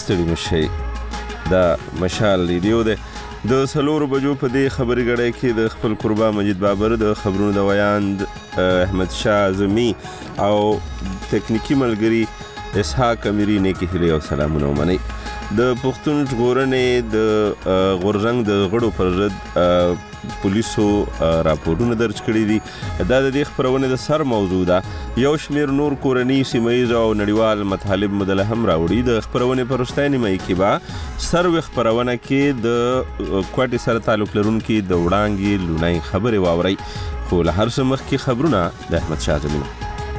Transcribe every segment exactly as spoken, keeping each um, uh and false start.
ستړي مشئ. دا مشال ریډیو دی. د څلورو بجو په دې خبري غړی کې د خپل قربا مجید بابر د خبرونو د ویاند احمد شاه اعظمي او تکنیکی ملګري اسحاق امیری نیکی هیلې او سلامونه ومنئ. د پښتون ژغورنې د غورځنګ د غړو پر ضد پولیسو راپورونه درج کړي دي. دا د دې خپرونې د سر موضوع ده. یو شمېر نور کورني سیمهییز او نړیوال مطالب مدله هم راوړي. د خپرونې په وروستۍ نیمایي کې به سروې خپرونه کې د کوټې سره تعلق لرونکي د وړانګې لوڼۍ خبرې واورئ. خو له هر څه مخکې خبرونه د احمد شاه اعظمي.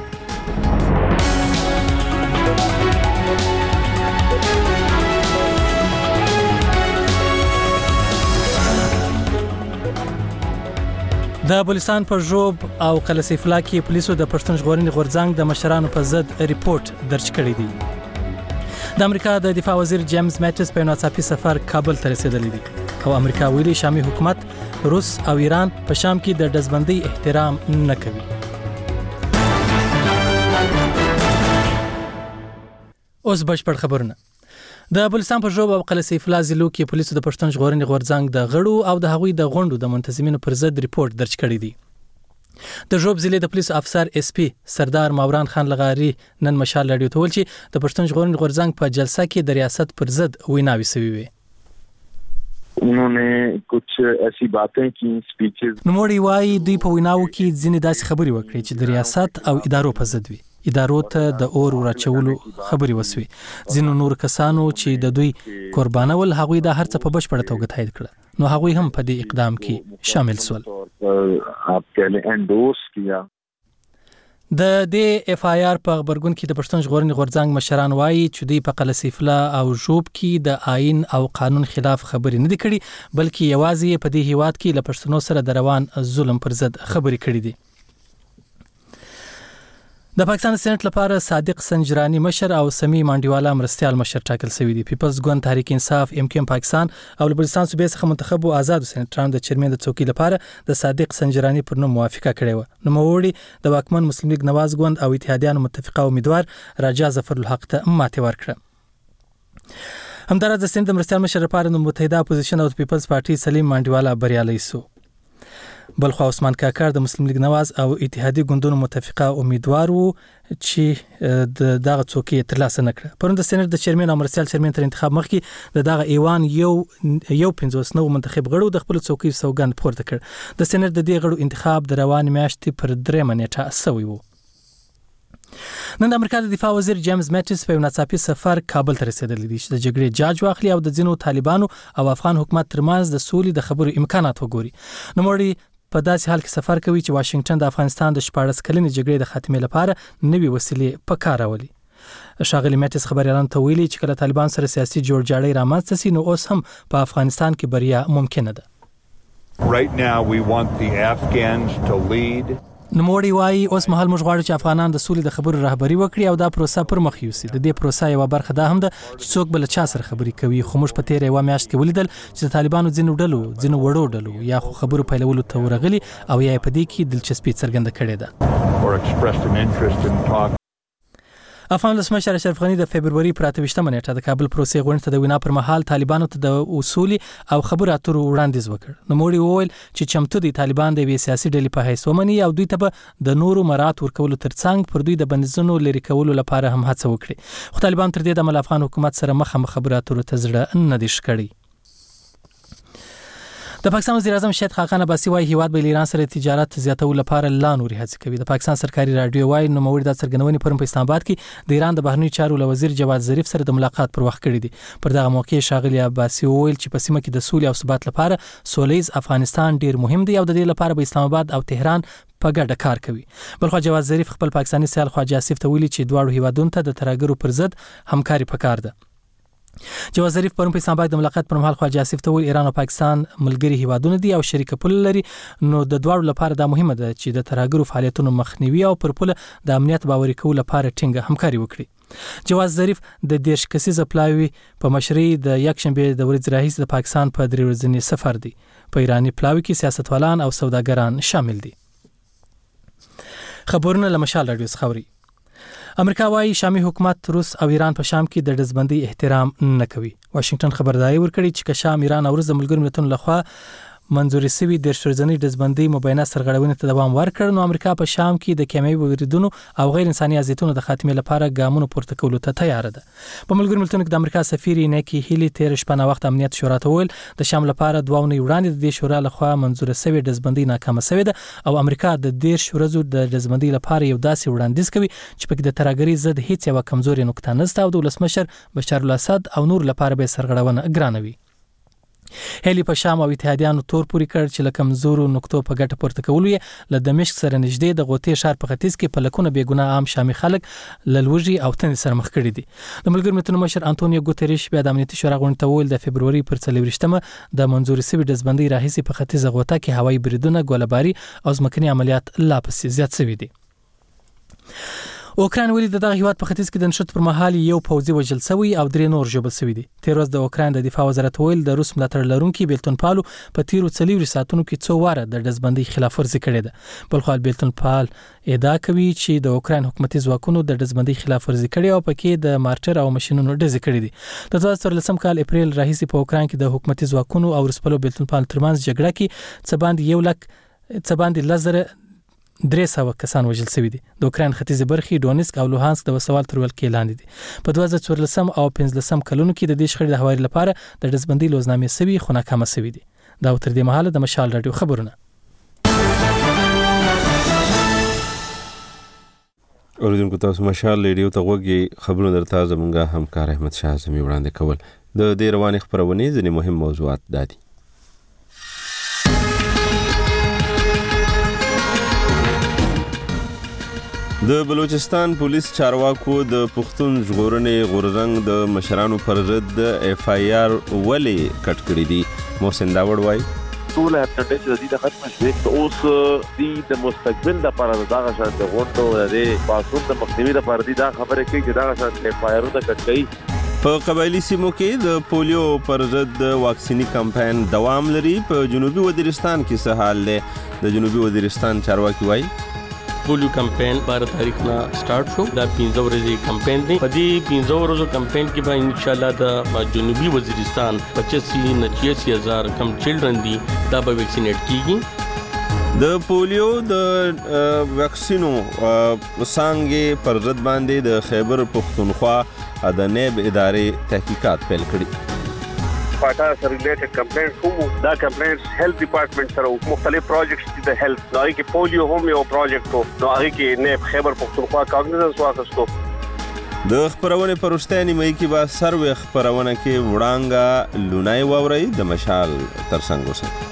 د بلوچستان په ژوب او قلعه کې پولیسو د پښتون ژغورنې غورځنګ د مشرانو په ضد ریپورت درج کړی دی. د امریکا د دفاع وزیر جیمز میټس په ناڅاپي سفر کابل ته رسیدلی دی او امریکا ویلي شامي حکومت روس او ایران په شام کې د ډزبندۍ احترام نه کوي. اوس بشپړ خبرونه. د بلوچستان په ژوب او قلعه سیف الله ضلعو کې پولیسو د پښتون ژغورنې غورځنګ د غړو او د هغوی د غونډو د منتظمینو پر ضد ریپورت درج کړی دی. د ژوب ضلع د پولیسو افسر اس پی سردار ماوران خان لغاری نن مشال راډیو ته ویل چې د پښتون ژغورنې غورځنګ په جلسه کې د ریاست پر ضد ویناوي شوې وي. उन्होंने कुछ ऐसी बातें की speeches. نوموړي وايي دوی په ویناو کې ځینې داسې خبرې وکړې چې د ریاست او ادارو په ضد وي. ادارو ته د اور ورچولو خبرې وسوي. ځینو نور کسانو چې د دوی قربانول هغوی د هر څه په بشپړه توګه تایید کړه. نو هغوی هم په دې اقدام کې شامل شول. آپ کہلیں انډورس کیا. د دې اف آی آر په خبرګون کې د پښتون ژغورنې غورځنګ مشران وايي چې دوی په قلعه سیف الله او ژوب کې د آئین او قانون خلاف خبرې نه دي کړي بلکې یوازې په دې هیواد کې له پښتنو سره د روان ظلم پر ضد خبرې کړي دي. د پاکستان سېنات لپاره صادق سنجرانی مشر او سمی مانډیوالا مرستيال مشر ټاکل شوی دی. پیپلز ګوند تحریک انصاف ام کیو ام پاکستان او بلوچستان صوبې څخه منتخب او آزاد سېناترانو د چیرمن د څوکۍ لپاره د صادق سنجرانی پر نوم موافقه کړې و. نوموړي د واکمن مسلم لیگ نواز ګوند او اتحادیانو متفقه امیدوار راجا ظفر الحق ته ماتې ورکړه. همدارس د سند مرستيال مشر لپاره د متحده اپوزیشن او پیپلز پارټي سلیم مانډیوالا بریالي شو. بلخو عثمان کاکر د مسلم لیگ نواز او اتحادی ګوندونو متفقه امیدوار وو چې د دغه څوکۍ ترلاسه نکړه. پرون د سېنات د چیرمن او مرستيال چیرمن تر انتخاب مخکې د دغه ایوان یو یو پنځوس نو منتخب غړو د خپل څوکۍ سوګند پورته کړ. د سېنات د دې غړو انتخاب د روان میاشتې پر درېمه نیټه شوی وو. نن د امریکا د دفاع وزیر جیمز میټس په ناڅاپي سفر کابل ته رسیدلی دی چې د جګړې جاج واخلي او د ځینو طالبانو او افغان حکومت ترمنځ د سولې د خبرو امکانات وګوري. نوموړي په داسې حال کې سفر کوي چې واشنگټن د افغانستان د شپاړس کلنې جګړې د خاتمې لپاره نوي وسیلې په کار راولي. ښاغلي میټس خبريالانو ته ویلي چې کله طالبان سره سیاسي جوړجاړی رامنځته شي نو اوس هم په افغانستان کې بریا ممکنه ده. Right now we want the Afghans to lead. نوموړي وايي اوس مهال موږ غواړو چې افغانان د سولې د خبرو رهبري وکړي او دا پروسه پر مخ یوسي. د دې پروسه یو برخه ده هم ده چې څوک بل چا سره خبري کوي. خو موږ په تیر یو میاشت کې ولیدل چې طالبانو ځینو ډلو ځینو وړو ډلو یا خو خبرو پیلولو ته ورغلي او یا په دې کې دلچسپي څرګنده کړې ده. افغان ولسمشر اشرف غنی د فبرवरी پر اته ویشتمه نیټه د کابل پروسې غونډې ته د وینا پر مهال طالبانو ته د اصولي او خبرو اترو وړاندیز وکړ. نوموړي وویل چې چمتو دي طالبان د وی سیاسي ډلې په حیث ومني او دوی ته د نورو مرات ورکولو ترڅنګ پر دوی د بندیزونو لري کولو لپاره هم هڅه وکړي. خو طالبان تر دې د افغان حکومت سره مخامخ خبرو اترو ته زړه نه دي شکړي. د پاکستان وزیر اعظم شهید خاقان عباسي وايي هیواد به ایران سره تجارت زیاتولو لپاره لا نوري هڅې کوي. د پاکستان سرکاري رادیو وايي نوموړي د څرګندونې پرم په اسلام آباد کې د ایران د بهرنی چارو وزیر جواد ظریف سره د ملاقات پر وخت کړی دی. پر دغه موقع شاغلي عباسي وویل چې په سیمه کې د سولې او ثبات لپاره سولیز افغانستان ډیر مهم دی او د دې لپاره به اسلام آباد او تهران په ګډه کار کوي. بلخو جواد ظریف خپل پاکستاني سیال خواجه آصف ته ویلي چې دواړو هیوادونو ته د ترهګرو پر ضد همکاري پکار ده. جواد ظریف پرون په اسلام آباد د ملاقات پر مهال خواجه آصف ته ویل ایران او پاکستان ملګري هیوادونه دي او شریک پول لري نو د دواړو لپاره دا مهمه ده چې د ترهګرو فعالیتونو مخنیوي او پر پول د امنیت باوري کولو لپاره ټینګه همکاري وکړي. جواد ظریف د دیش کسیزه پلاوی په مشرۍ د یکشنبه د ورځې راهیسې د پاکستان په درې ورځنی سفر دی. په ایرانی پلاوی کې سیاستوالان او سوداګران شامل دي. خبرونه له مشال رادیو څخه اوري. امریکا وايي شامي حکومت روس او ایران په شام کې د ډزبندۍ احترام نه کوي. واشنگټن خبرداري ورکړي چې که شام ایران او روس د ملګرو ملتونو لخوا منځوري شوی د شورزنی ډزبندۍ مبینه سرغړونې ته دوام ورکړ، نو امریکا په شام کې د کیمیاوي بریدونو او غیر انساني اذیتونو د خاتمې لپاره ګامونه پورته کولو ته تیار ده. په ملګرو ملتونو کې د امریکا سفیر نیکی هیلی تیر شپه وخت امنیت شورا ته ویل د شام لپاره دوه ونې وړاندې د شورا لخوا منځور شوی ډزبندۍ ناکامه شوې ده او امریکا د دیرش ورځو د ډزبندۍ لپاره یو داسې وړاندیز کوي چې پکې د ترهګرۍ ضد هیڅ یوه کمزوري نقطه نشته او د ولسمشر بشار الاسد او نور لپاره به سرغړونه ګرانوي. هلی په شام او اتحادیانو تور پوری کړ چې له کمزورو نقطو په ګټه پورته کولو یې له دمشق سره نږدې د غوطې ښار په ختیځ کې په لکونه بېګناه عام شامي خلک له لوږې او تندې سره مخ کړي دي. د ملګرو ملتونو مشر انټونیو ګوتریش بیا د امنیتي شورا غونډې ته وویل د فبروري پر څلوېښتمه د منځوري شوې ډزبندۍ راهیسې په ختیځه غوطه کې هوایي بریدونه، ګولهباري او ځمکني عملیات لا پسې زیات شوي دي. اوکراین ولې د دغه هیواد په ختیځ کې د نشټ پر مهال یو پوځي وژل شوی او درې نور ژوبل شوي دي. تیر ورځ د اوکراین د دفاع وزارت ویل د روس ملاتړ لرونکي بیلتون پالو په تیرو څلورو ساعتونو کې څو واره د ډزبندۍ خلاف ورزي کړې ده. بلخو بیلتون پال ادعا کوي چې د اوکراین حکومتي ځواکونو د ډزبندۍ خلاف ورزي کړې او پکې د مارټر او ماشينونو ډزې کړې دي. د دوه زره څلورم کال اپریل راهیسې په اوکراین کې د حکومتي ځواکونو او روسپلو بیلتون پال ترمنځ جګړه کې څه باندې یو لک څه باندې لزر درې سوه کسان وژل شوي دي. د اوکراین ختیځې برخې ډونیسک او لوهانسک د وسوال تر ولکې لاندې دي. په دوه زره څوارلسم او پنځلسم کلونو کې د دې شخړې د هواري لپاره د ډزبندۍ لوزنامې شوي خو ناکامه شوي دي. دا تر دې مهاله د مشال رادیو خبرونه. اوریدونکو تاسو مشال رادیو ته غوږی خبرونه درته زمونږ همکار احمد شاه اعظمي وړاندې کول. د دې روانې خبرونې ځینې مهم موضوعات دا دي. د بلوچستان پولیس چارواکو د پښتون ژغورنې غورځنګ د مشرانو پر ضد د اف آی آر ولې کټ کړی دي. محسن داوړ وایي ټول هپټایټس د دې د ختم شوې اوس د مستقبل لپاره دغه شان د غونډو د پاسون د مخنیوي لپاره دا خبره کوي چې دغه شان اف آی آر د کټ کوي. په قبایلی سیمو کې د پولیو پر ضد واکسینی کمپاین دوام لري. په جنوبي وزیرستان کې څه حال دی؟ د جنوبي وزیرستان چارواکي وایي پولیو کمپاین بارہ تاریخ نه سٹارټ شو. دا پنځه ورځې کمپاین دی. په دې پنځه ورځو کمپاین کې به ان شاء الله د جنوبي وزیرستان پچاسی نه چھیاسی هزار کم چلډرن دي دا به ویکسینیټ کیږي. د پولیو د ویکسینو څانګې پر ضد باندې د خیبر پښتونخوا د نیب ادارې تحقیقات پیل کړي. پاټا سره ریلیټډ کمپلینټ کوم دا کمپلینټ هیلث ډپارټمنټ سره مختلف پروجیکټس دي د هیلث نو کې پولیو هم یو پروجیکټ نو هغه کې نه خیبر پښتونخوا کاګنیزنس واخستو. د خبرونه پرشتنی مې کې با سروي خبرونه کې وړانګه لونای ووري د مشال ترڅنګ وسه.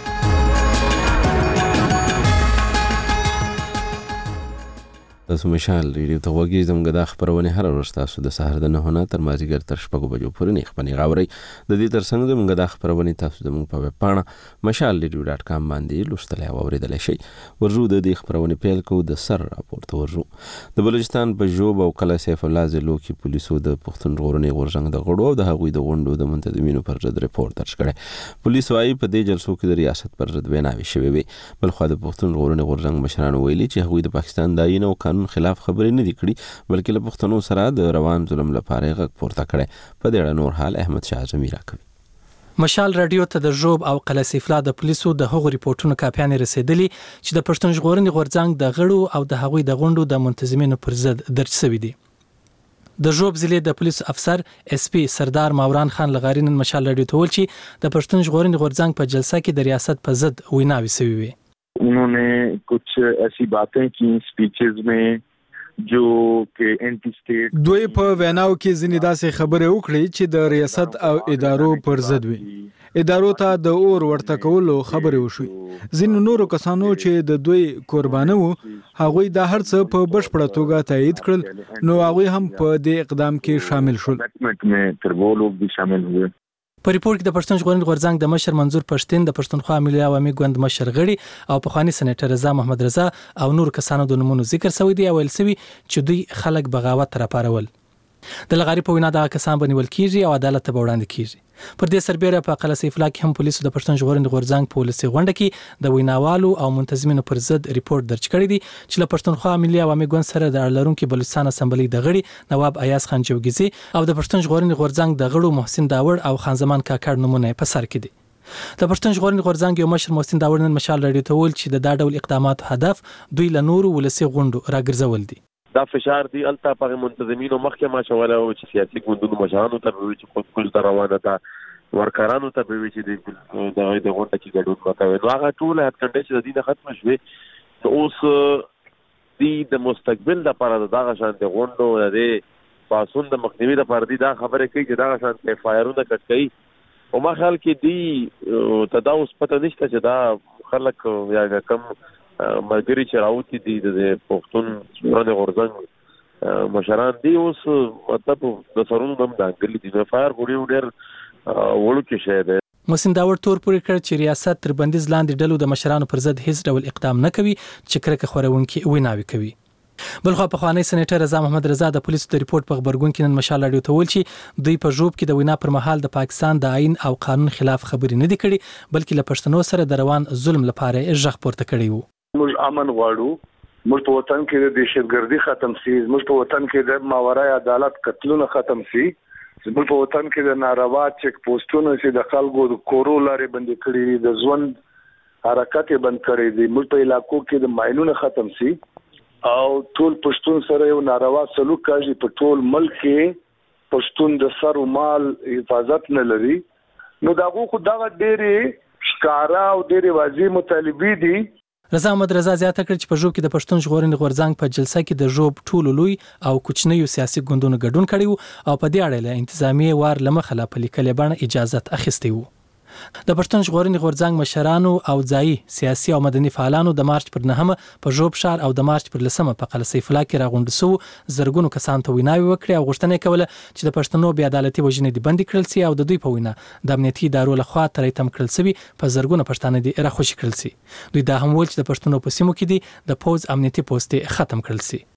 تاسو مشال ریډیو ته وګورئ. زموږ د خبرونه هر ورځ تاسو د سهار د نه نه تر مازیګر تر شپږ بجو پورې نه خبرونه غاوري. د دې ترڅنګ زموږ د خبرونه تاسو زموږ په ویب پاڼه مشال ریډیو ډاټ کام باندې لوستلای او اوریدلای شئ. ورجو د دې خبرونه پیل کو د سر راپورته ورجو. د بلوچستان په جوب او کله سیف الله زلو کې پولیسو د پښتون ژغورنې غورځنګ د غړو او د هغوی د غونډو د منتظمینو پر ضد ریپورت درج کړی. پولیس وايي په دې جلسو کې د ریاست پر ضد ویناوي شوې وي. بل خو د پښتون ژغورنې غورځنګ مشرانو ویلي چې هغوی د پاکستان د آئین او قانون خلاف خبرې نه دي کړي بلکې له پښتنو سره د روان ظلم لپاره غږ پورته کړي. په دې اړه نور حال احمد شاه اعظمي راکوي. مشال رادیو ته د ژوب او قلعه سیفلا د پولیسو د هغو ریپورتونو کاپیانې رسیدلي چې د پښتون ژغورنې غورځنګ د غړو او د هغوی د غونډو د منتظمینو پر ضد درج شوي دي. د ژوب ضلع د پولیس افسر اس پی سردار ماوران خان لغاری نن مشال رادیو ته ویل چې د پښتون ژغورنې غورځنګ په جلسه کې د ریاست په ضد ویناوي شوي وي. उन्होंने कुछ ऐसी बातें की स्पीचेस में जो कि एंटी स्टेट دوی په ویناو کې ځینې داسې خبرې وکړي چې د ریاست او ادارو پر ضد وي. ادارو ته د اور ورته کولو خبرې وشوي. ځینو نورو کسانو چې د دوی قربانه وو هغوی د هر څه په بشپړه توګه تایید کړل نو هغوی هم په دې اقدام کې شامل شول. په ریپورت کې د پښتون ژغورنې غورځنګ د مشر منظور پښتين د پښتونخوا ملي عوامي ګوند مشر غړي او پخوانی سېنیټر رضا محمد رضا او نور کسانو د نومونو ذکر شوی دی او ویل شوی چې دوی خلک بغاوت را پارول. د لغاري په وینا دا کسان بنول کیږي او عدالت ته وړاندې کیږي. پر دې سربېره په قلعه سیف الله کې هم پولیسو د پښتون ژغورنې غورځنګ په ولسي غونډه کې د ویناوالو او منتظمینو پر ضد ریپورت درج کړی دی چې له پښتونخوا ملي عوامي ګوند سره د اړ لرونکي بلوچستان اسمبلی د غړي نواب ایاز خان جوګیزي او د پښتون ژغورنې غورځنګ د غړو محسن داوړ او خان زمان کاکړ نمونه په سر کې دي. د پښتون ژغورنې غورځنګ یو مشر محسن داوړ نن مشال راډیو ته ویل چې د دا ډول اقداماتو هدف دوی له نورو ولسي غونډو راګرځول دي. دا فشار دی الته په منتظمینو مخکې ما شواله او چې سیاسي ګوندونو مشرانو ته وی چې خود کول روانه ده ورکرانو ته وی چې د د غونډه کې ګډون وکوي. نو هغه ټول هټ کنډیشن د دې ختم شوه. نو اوس دی د مستقبل لپاره دغه شان د غونډو د پاسون د مخنیوي لپاره دی دا خبره کوي چې دغه شان د فایرونه کټ کوي او ما خیال کې دی تداوس پته نشته چې دا خلک یا کم مګری چې راوتی دي د پښتون ژغورنې غورځنګ مشران دي اوس مطلب د سرونو هم دانګلي دي. فایر ګوډي ډېر وړو کې شه ده. محسن داوړ تور پورې کړ چې ریاست تر بندیز لاندې ډلو د مشرانو پر ضد هیڅ ډول اقدام نه کوي چې کرکه خورونکي ویناوي کوي. بلخو په خوانی سېنیټر رضا محمد رضا د پولیسو د ریپورت په خبرګون کې نن مشال راډیو ته ویل چې دوی په ژوب کې د وینا پر مهال د پاکستان د آئین او قانون خلاف خبرې نه دي کړې بلکې له پښتنو سره د روان ظلم لپاره ژغ پورته کړی وو. موږ امن غواړو، موږ په وطن کې د دهشتګردي ختم شي، موږ په وطن کې د ماورای عدالت قتلونه ختم شي، موږ په وطن کې د ناروا چک پوسټونو چې د خلکو د کورو لارې بندې کړې، د ژوند حرکت بند کړی دي، موږ په علاقو کې د ماینونه ختم شي او ټول پښتون سره یو ناروا سلوک کوي. په ټول ملک کې پښتون د سر او مال حفاظت نه لري. نو داغه خو دغه ډېری ښکارا او ډېری واضح مطالبه دي. رضا محمد رضا زیاته کړ چې په ژوب کې د پښتون ژغورنې غورځنګ په جلسه کې د ژوب ټولو لوی او کوچنیو سیاسي ګوندونو ګډون کړی وو او په دې اړه له انتظامی وار لمخه لا په لیکلې بڼه اجازه اخیستی وو. د پښتون ژغورنې غورځنګ مشرانو او ځایي سیاسي او مدني فعالانو د مارچ پر نهمه په ژوب ښار او د مارچ پر لسمه په قلعه سیف الله کې راغونډ شو زرګونو کسانو ته ویناوي وکړي او غوښتنه کوله چې د پښتنو بې عدالتي وژنې دي بندي کړل شي او د دوی په وینا د امنیتي ادارو لخوا ترې تم کړل شوي په زرګونو پښتانه دي راخوشي کړل شي. دوی دا هم ویل چې د پښتنو په سیمو کې دي د پوز امنیتي پوسټې ختم کړل شي.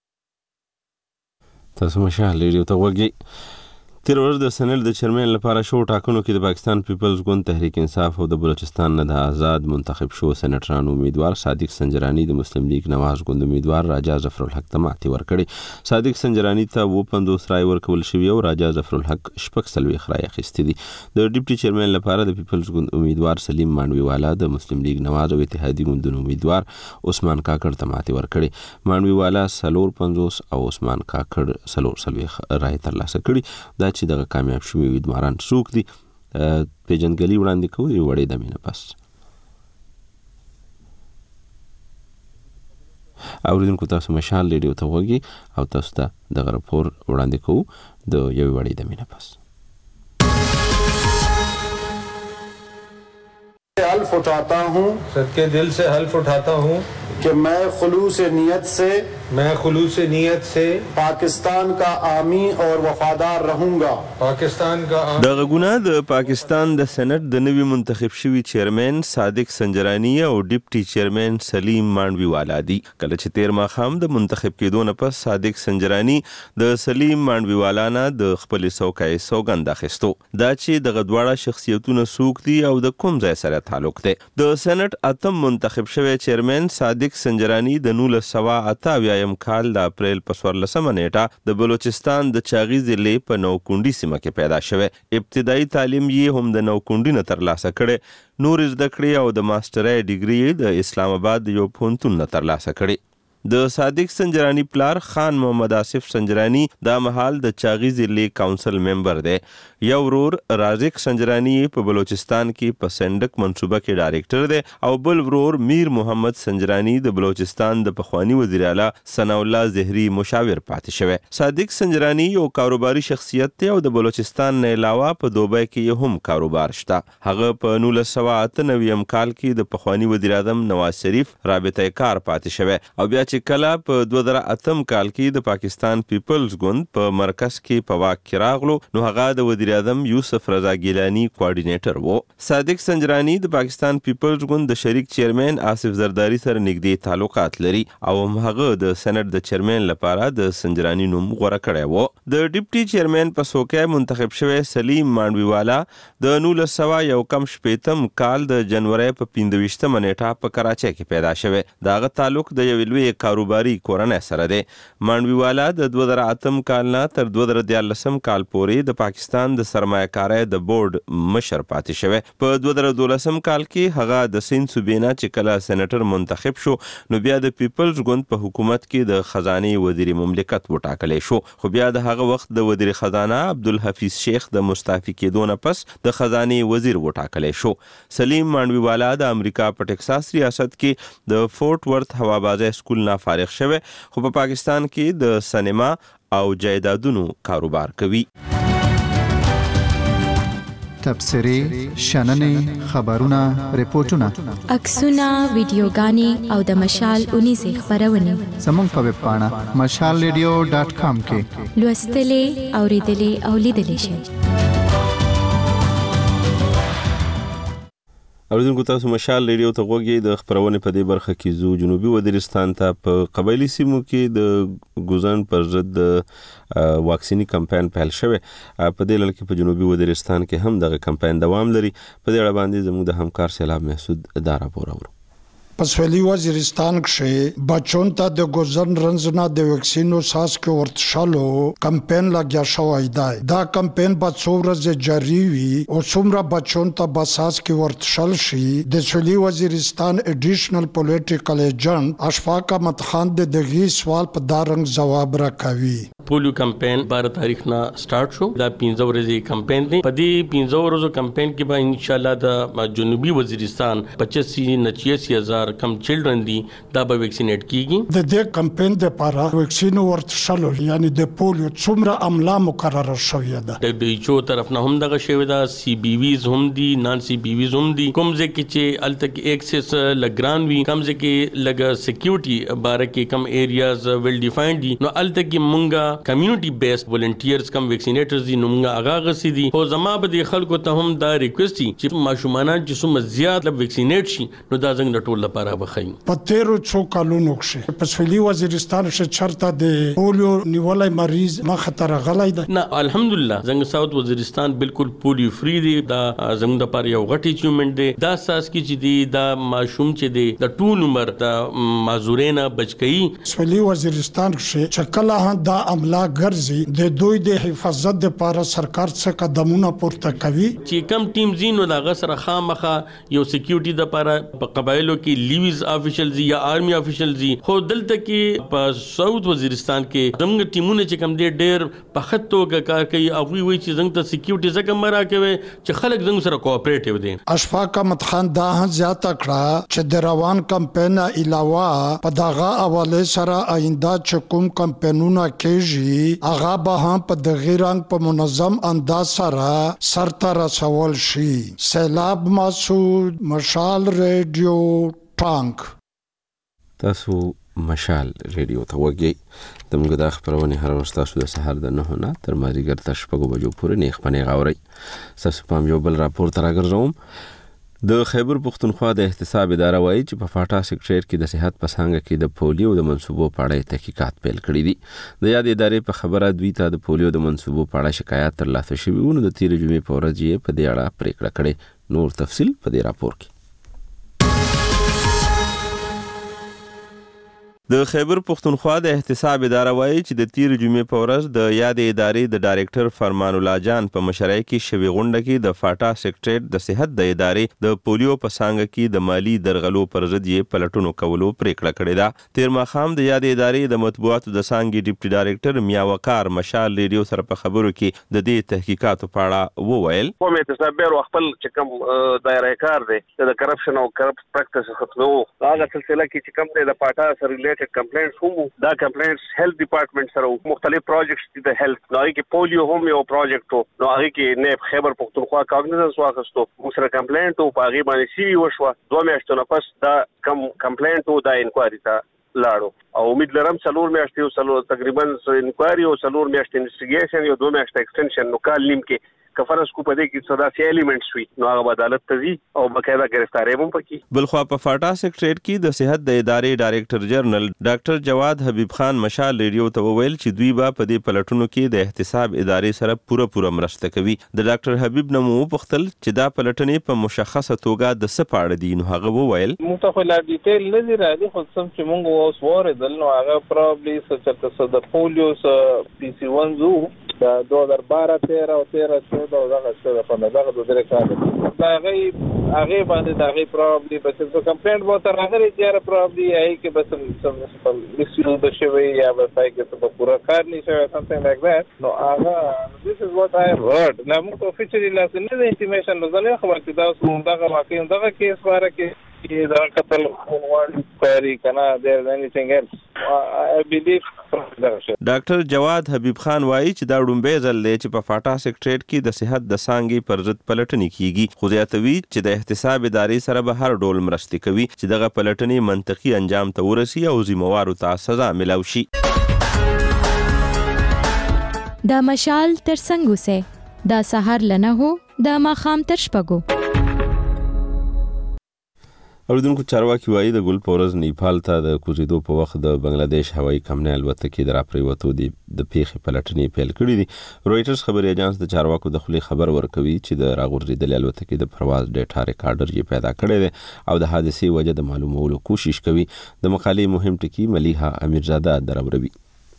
تاسو مشال لري ته وګي تیر ورځ د سنل د چیرمن لپاره شو ټاکنو کې د پاکستان پیپلز ګوند تحریک انصاف او د بلوچستان نه د آزاد منتخب شو سېنیټرانو امیدوار صادق سنجرانی د مسلم لیگ نواز ګوند امیدوار راجا ظفر الحق ته ماتې ورکړې. صادق سنجرانی ته و پنځوس رای ورکول شوی او راجا ظفر الحق شپږ څلوېښت رای اخیستې دي. د ډیپټي چیرمن لپاره د پیپلز ګوند امیدوار سلیم مانوي والا د مسلم لیگ نواز او اتحادی ګوندونو امیدوار عثمان کاکړ ته ماتې ورکړې. مانوي والا څلور پنځوس او عثمان کاکړ څلور څلوېښت رای ترلاسه کړي. دا چې دغه کامیاب شوي امیدواران څوک دي پیژندګلي وړاندې کوو یو وړې دمې نه پس. اوریدونکو تاسو مشال ریډیو ته وګورئ او تاسو ته دغه راپور وړاندې کوو د یو وړې دمې نه پس. हल्फ उठाता हूँ सच्चे दिल से हल्फ उठाता हूँ कि मैं खुलूस नियत से मैं खुलूस नियत से पाकिस्तान का आमी और वफादार रहूँगा. पाकिस्तान का دغه ګناه د پاکستان د سېنات د نوي منتخب شوي چیرمن صادق سنجرانی او ډیپټي چیرمن سلیم مانوي والا دي. کله چې تیر ماښام د منتخب کېدو نه پس صادق سنجرانی د سلیم مانوي والا نه د خپل څوکۍ سوګند اخیستو. دا چې دغه دواړه شخصیتونه څوک دي او د کوم ځای سره تعلق دی. د سېنات اتم منتخب شوی چیرمن صادق سنجرانی د نولس سوه اته اویایم کال د اپریل په څوارلسمه نیټه د بلوچستان د چاغي ضلع په نوکونډي سیمه کې پیدا شوی. ابتدایي تعلیم یې هم د نوکونډي نه ترلاسه کړی. نور زده کړې او د ماسټرۍ ډیګري د اسلام آباد یو پوهنتون نه ترلاسه کړی. د صادق سنجرانی پلار خان محمد آصف سنجرانی دا مهال د چاغي ضلع کونسل ممبر دی. یو ورور رازق سنجرانی په بلوچستان کې په سندک منصوبه کې ډایریکټر دی او بل ورور میر محمد سنجرانی د بلوچستان د پخوانی وزیر اعلی ثناء الله زهری مشاور پاتې شوی. صادق سنجرانی یو کاروباري شخصیت دی او د بلوچستان نه علاوه په دوبۍ کې هم کاروبار شته. هغه په نولس سوه اته نویم کال کې د پخوانی وزیر اعظم نواز شریف رابطه کار پاتې شوی او بیا چې کله په دوه زره اتم کال کې د پاکستان پیپلز ګوند په مرکز کې په واک کې راغلو نو هغه د وزیر اعظم یوسف رضا ګیلانی کوارډینیټر وو. صادق سنجرانی د پاکستان پیپلز ګوند د شریک چیرمن آصف زرداری سره نږدې تعلقات لري او هغه د سېنات د چیرمن لپاره د سنجرانی نوم غوړه کړی وو. د ډیپټي چیرمن په څوکۍ منتخب شوی سلیم مانډویوالا د نولس سوه یو کم شپېتم کال د جنوري په پنځه ویشتمه نیټه په کراچۍ کې پیدا شوی. دغه تعلق د یوې لویې کاروباري کورنۍ سره دی. مانډویوالا د دوه زره اتم کال نه تر دوه زره دیارلسم کال پورې د پاکستان د سرمایه کارۍ د بورډ مشر پاتې شوی. په دوه زره دولسم کال کې هغه د سند صوبې نه چې کله سېنیټر منتخب شو نو بیا د پیپلز ګوند په حکومت کې د خزانه وزیر مملکت وټاکلی شو. خو بیا د هغه وخت د وزیر خزانه عبدالحفیظ شیخ د مستعفي کېدو نه پس د خزانه وزیر وټاکلی شو. سلیم مانډویوالا د امریکا په ټکساس ریاست کې د فورټ ورث هوابازۍ سکول نه فارغ شوی خو په پاکستان کې د سینما او جایدادونو کاروبار کوي. تبصرې، شننې، خبرونه، ریپورتونه، عکسونه، ویډیوګانې او د مشال اونیزې خپرونې زموږ په ویب پاڼه مشال ریډیو ډاټ کام کې لوستلې، اوریدلې او لیدلې شئ. اوریدونکو تاسو مشال ریډیو ته غوږی. د خبرونې په دې برخه کې زو جنوبي وزیرستان ته په قبایلی سیمو کې د ګوزن پر ضد واکسینی کمپاین پیل شوی. په دې لړ کې په جنوبي وزیرستان کې هم دغه کمپاین دوام لري. په دې اړه باندې زموږ د همکار سیلاب محسود دا راپور اورو. پسویلی وزیرستان کې بچون ته د ګوزن رنځ نه د ویکسینو ساس کې ورتشلو کمپاین لګیا شوی دی. دا کمپاین به څو ورځې جاری وي او څومره بچون ته به ساس کې ورتشل شي. د سویلی وزیرستان ایډیشنل پولیټیکل ایجنټ اشفاق احمد خان د دغه سوال په دارنګ جواب راکوي. پولیو کمپاین بارہ تاریخ نه سٹارټ شو. دا پنځه ورځې کمپاین دی. په دې پنځه ورځو کمپاین کې به ان شاء الله د جنوبي وزیرستان پچاسی نه چھیاسی هزار کم چلډرن دي دا به ویکسینیټ کیږي. د دې کمپاین لپاره ویکسین ورتشلو یعنی د پولیو څومره عمله مقرره شوې ده. د ډیچو طرف نه هم دغه شوی دا سی بی ویز هم دي، نان سی بی ویز هم دي. کوم ځکه چې التک ایکسس لګران وي، کوم ځکه لګ سکیورټي باره کې کم ایریاز ویل ډیفاینډ دي نو التک مونږه کمیونټي بیسډ ولنټیرز کم ویکسینیټرز دي نو مونږه هغه غسي دي. او زما به د خلکو ته هم دا ریکوست دي چې ماشومان چې څومره زیات ویکسینیټ شي نو دا څنګه ټول لپاره بخای. په تیرو څو کالونو کې په سویلي وزیرستان کې چرته د پولیو نیولای مریض مخه ته راغلی دی. نه الحمدلله زنګ ساوث وزیرستان بالکل پولیو فری دی. دا زموږ د پاره یو غټ اچیومنت دی. دا اساس کې چې دی دا ماشوم چې دی د ټول عمر د مازورینا بچکی. سویلي وزیرستان کې چکله هم دا عمله ګرځي د دوی د حفاظت لپاره سرکار څخه قدمونه پورته کوي. چې کم ټیم زینو دا غسر خامخه یو سکیورټي د لپاره په قبایلو کې لیویز افیشلز یا آرمی افیشلز خو دلته کې په ساوث وزیرستان کې زموږ ټیمونه چې کم دي ډېر په خطو کې کار کوي او وی چې زنګ ته سکیورټي زکه مرا کوي چې خلک زنګ سره کوآپریټیو دي. اشفاق احمد خان دا زیاته کړه چې د روان کمپاین علاوه په دغه حواله سره آینده چې کوم کمپاینونه کېږي هغه به هم په دغه رنګ په منظم انداز سره سرته رسول شي. سیلاب مسعود، مشال ریډیو ټانک. تاسو مشال ریډیو ته وګورئ. د موږ د خبرونه هر ورځ تاسو د سحر د نه نه تر مازیګر تر شپږو بجو پورې نیخ پنې غاوري. تاسو پام یو بل راپور تر راګرځوم. د خیبر پختونخوا د احتساب اداره وایي چې په فاټا سیکټریټ کې د صحت په څانګه کې د پولیو د منصوبو په اړه تحقیقات پیل کړي دي. د یاد ادارې په خبره دوی ته د پولیو د منصوبو په اړه شکایات ترلاسه شوي وو نو د تیر جمعې په ورځ یې په دې اړه پریکړه کړې. نور تفصیل په دې راپور کې. د خیبر پختونخوا د احتساب اداره وایي چې د تیر جمعې په ورځ د یاد ادارې د ډایریکټر فرمان الله جان په مشرۍ کې شوې غونډه کې د فاټا سیکټریټ د صحت د ادارې د پولیو په څانګه کې د مالی درغلو پر ضد یې پلټونو کولو پریکړه کړې ده. تیر ماښام د یاد ادارې د مطبوعاتو د څانګې ډیپټي ډایریکټر میا وقار مشال ریډیو سره په خبرو کې د دې تحقیقاتو په اړه وویل. کوم احتساب بیرو خپل چې کوم دایره کار دی د کرپشن او کرپټ پریکټس ختمو هغه سلسله کې چې کوم دی د فاټا سره کمپلینټس هم دا کمپلینټس هیلث ډپارټمنټ سره مختلف پروجیکټس دي د هیلث نو کې پولیو هم یو پروجیکټ نو هغه کې نه خیبر پختونخوا کاګنیزنس واخستو موږ سره کمپلینټ او په هغه باندې سی وشو دوه میاشتو نه پس دا کم کمپلینټ او دا انکوایری ته لاړو او امید لرم څلور میاشتې او څلور تقریبا انکوایري او څلور میاشتې انویسټیګیشن یو دوه میاشتې ایکسټنشن نو کال نیم کې کفرس کو پدې کې صدا سي الیمنټس وي نو هغه عدالت تزي او بقاعده گرفتاری هم پکې. بلخوا په فاټا سیکریټریټ کې د صحت د ادارې ډایریکټر جنرال ډاکټر جواد حبیب خان مشال ریډیو ته وویل چې دوی به په دې پلټونو کې د احتساب ادارې سره پوره پوره مرسته کوي. د ډاکټر حبیب نوم وپوښتل چې دا پلټنې په مشخصه توګه د څه په اړه دي نو هغه وویل موږ ته خو لا ډیټیل نه دی راځي خو سم چې موږ اوس وریدل نو هغه پروبابلی څه د پولیو پی سی ون زو د دوه هزار بارہ تیرہ او تیرہ چودہ او دغه څه په دغه د درې کال دا هغه هغه باندې دا هغه پروبابلی بس څه کمپلینټ وو تر هغه چې پروبابلی هي کې بس څه لیسټ د شوی یا بس هي کې څه پورا کار نشي something like that نو هغه this is what I have heard نو موږ افیشلی لاسه نه د انټیمیشن نظر خبر چې دا څه دغه واقع دغه کیس واره کې دا قتل ونوان کوي کنه there is anything else I believe ډاکټر جواد حبیب خان وایي چې دا ډومبه ځل دی چې په فاټا سیکریټریټ کې د صحت د څانګې پر ضد پلټنې کیږي خو زیاتوي چې د احتساب ادارې سره به هر ډول مرستې کوي چې دغه پلټنې منطقي انجام ته ورسي او ذمہوارو ته سزا ملو شي. دا مشال تر څنګه سه دا سحر لنه هو دا ماخام تر شپږو. اوریدونکو چارواکي وایي د ګل پورز نیپال ته د کوزیدو په وخت د بنگلاديش هوایي کمپنۍ الوتکې د راپریوتو د پیښې پلټنې پیل کړې دي. رويټرز خبري اژانس د چارواکو د خولي خبر ورکوي چې د راغورځېدلې الوتکې د پرواز ډیټا ریکارډر یې پیدا کړی دی او د حادثې وجه د معلومولو کوشش کوي. د مقالې مهم ټکی ملیحه امیرزاده دربروي.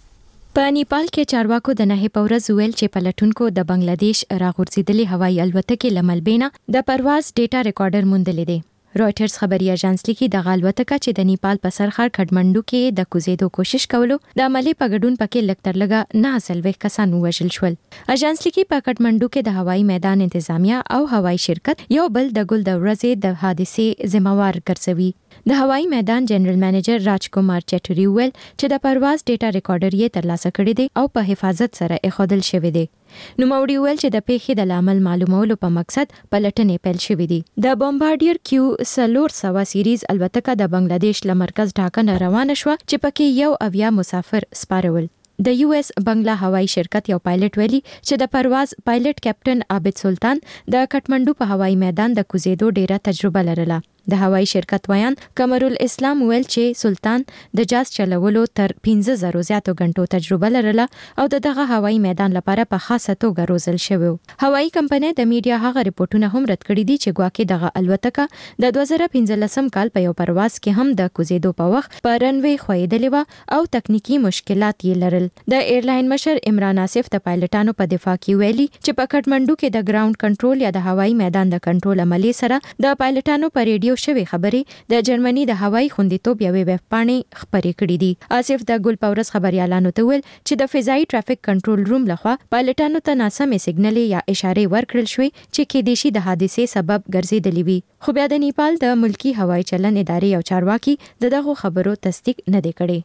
په نیپال کې چارواکو د نه پورز ویل چې پلټونکو د بنگلاديش راغورځېدلې هوایي الوتکې لملبینا د پرواز ډیټا ریکارډر موندلې دی. رويټرز خبري اژانس لیکي د غالوتکه چې د نیپال په سرخار کټمنډو کې د کوزیدو کوشش کولو د عملی په ګډون پکې لکتر لګا نه حاصل وې کسان وژل شول. اژانس لیکي په کټمنډو کې د هوایي میدان انتظامیه او هوایي شرکت یو بل د ګل د ورځې د حادثې ذمہوار ګرځوي. د هوایي میدان جنرال منیجر راج کومار چټری ویل چې د پرواز ډیټا ریکارډر یې ترلاسه کړی دی او په حفاظت سره اخودل شوی دی. نو موري ویل چې د پیښې د لامل معلومولو په مقصد پلټنې پیل شوې دي. د بمبارډیر کیو سلور سوا سیریز الوتکه د بنگلاديش له مرکز ډاکا نه روانه شو چې پکې یو اویا مسافر سپارول. د یو اس بنگلا هوایي شرکت یو پایلټ ویلي چې د پرواز پایلټ کیپټن عابد سلطان د کټمنډو په هوایي میدان د کوزیدو ډیره تجربه لرله. د هوایي شرکت ویان کمرول اسلام ویل چې سلطان د جاز چلولو تر پنځه زره زیاتو غنټو تجربه لرله او دغه هوایي میدان لپاره په خاصه توګه روزل شوی. هوایي کمپنۍ د میډیا هغه رپورټونه هم رد کړي دي چې ګواکې دغه الوتکه د دوه زره پنځلسم کال په یو پرواز کې هم د کوزیدو په وخت په رنوي خویدلې و او تکنیکی مشکلات یې لرل. د ایرلاین مشر عمران آصف د پایلټانو په دفاع کې ویلي چې په کټمنډو کې د ګراوند کنټرول یا د هوایي میدان د کنټرول عملی سره د پایلټانو په ریډیو شوی خبرې د جرمني د هوایي خوندیتوب یوې ویب پاڼې خبرې کړې دي. آصف د ګل پورس خبريالانو ته ویل چې د فضایي ټرافیک کنټرول روم لخوا پایلټانو ته ناسمې سیګنال یا اشارې ورکړل شوې چې کې دیشي د حادثې سبب ګرځېدلې وي. خو بیا د نیپال د ملکی هوایي چلن ادارې او چارواکي دغه خبرو تصدیق نه دی کړی.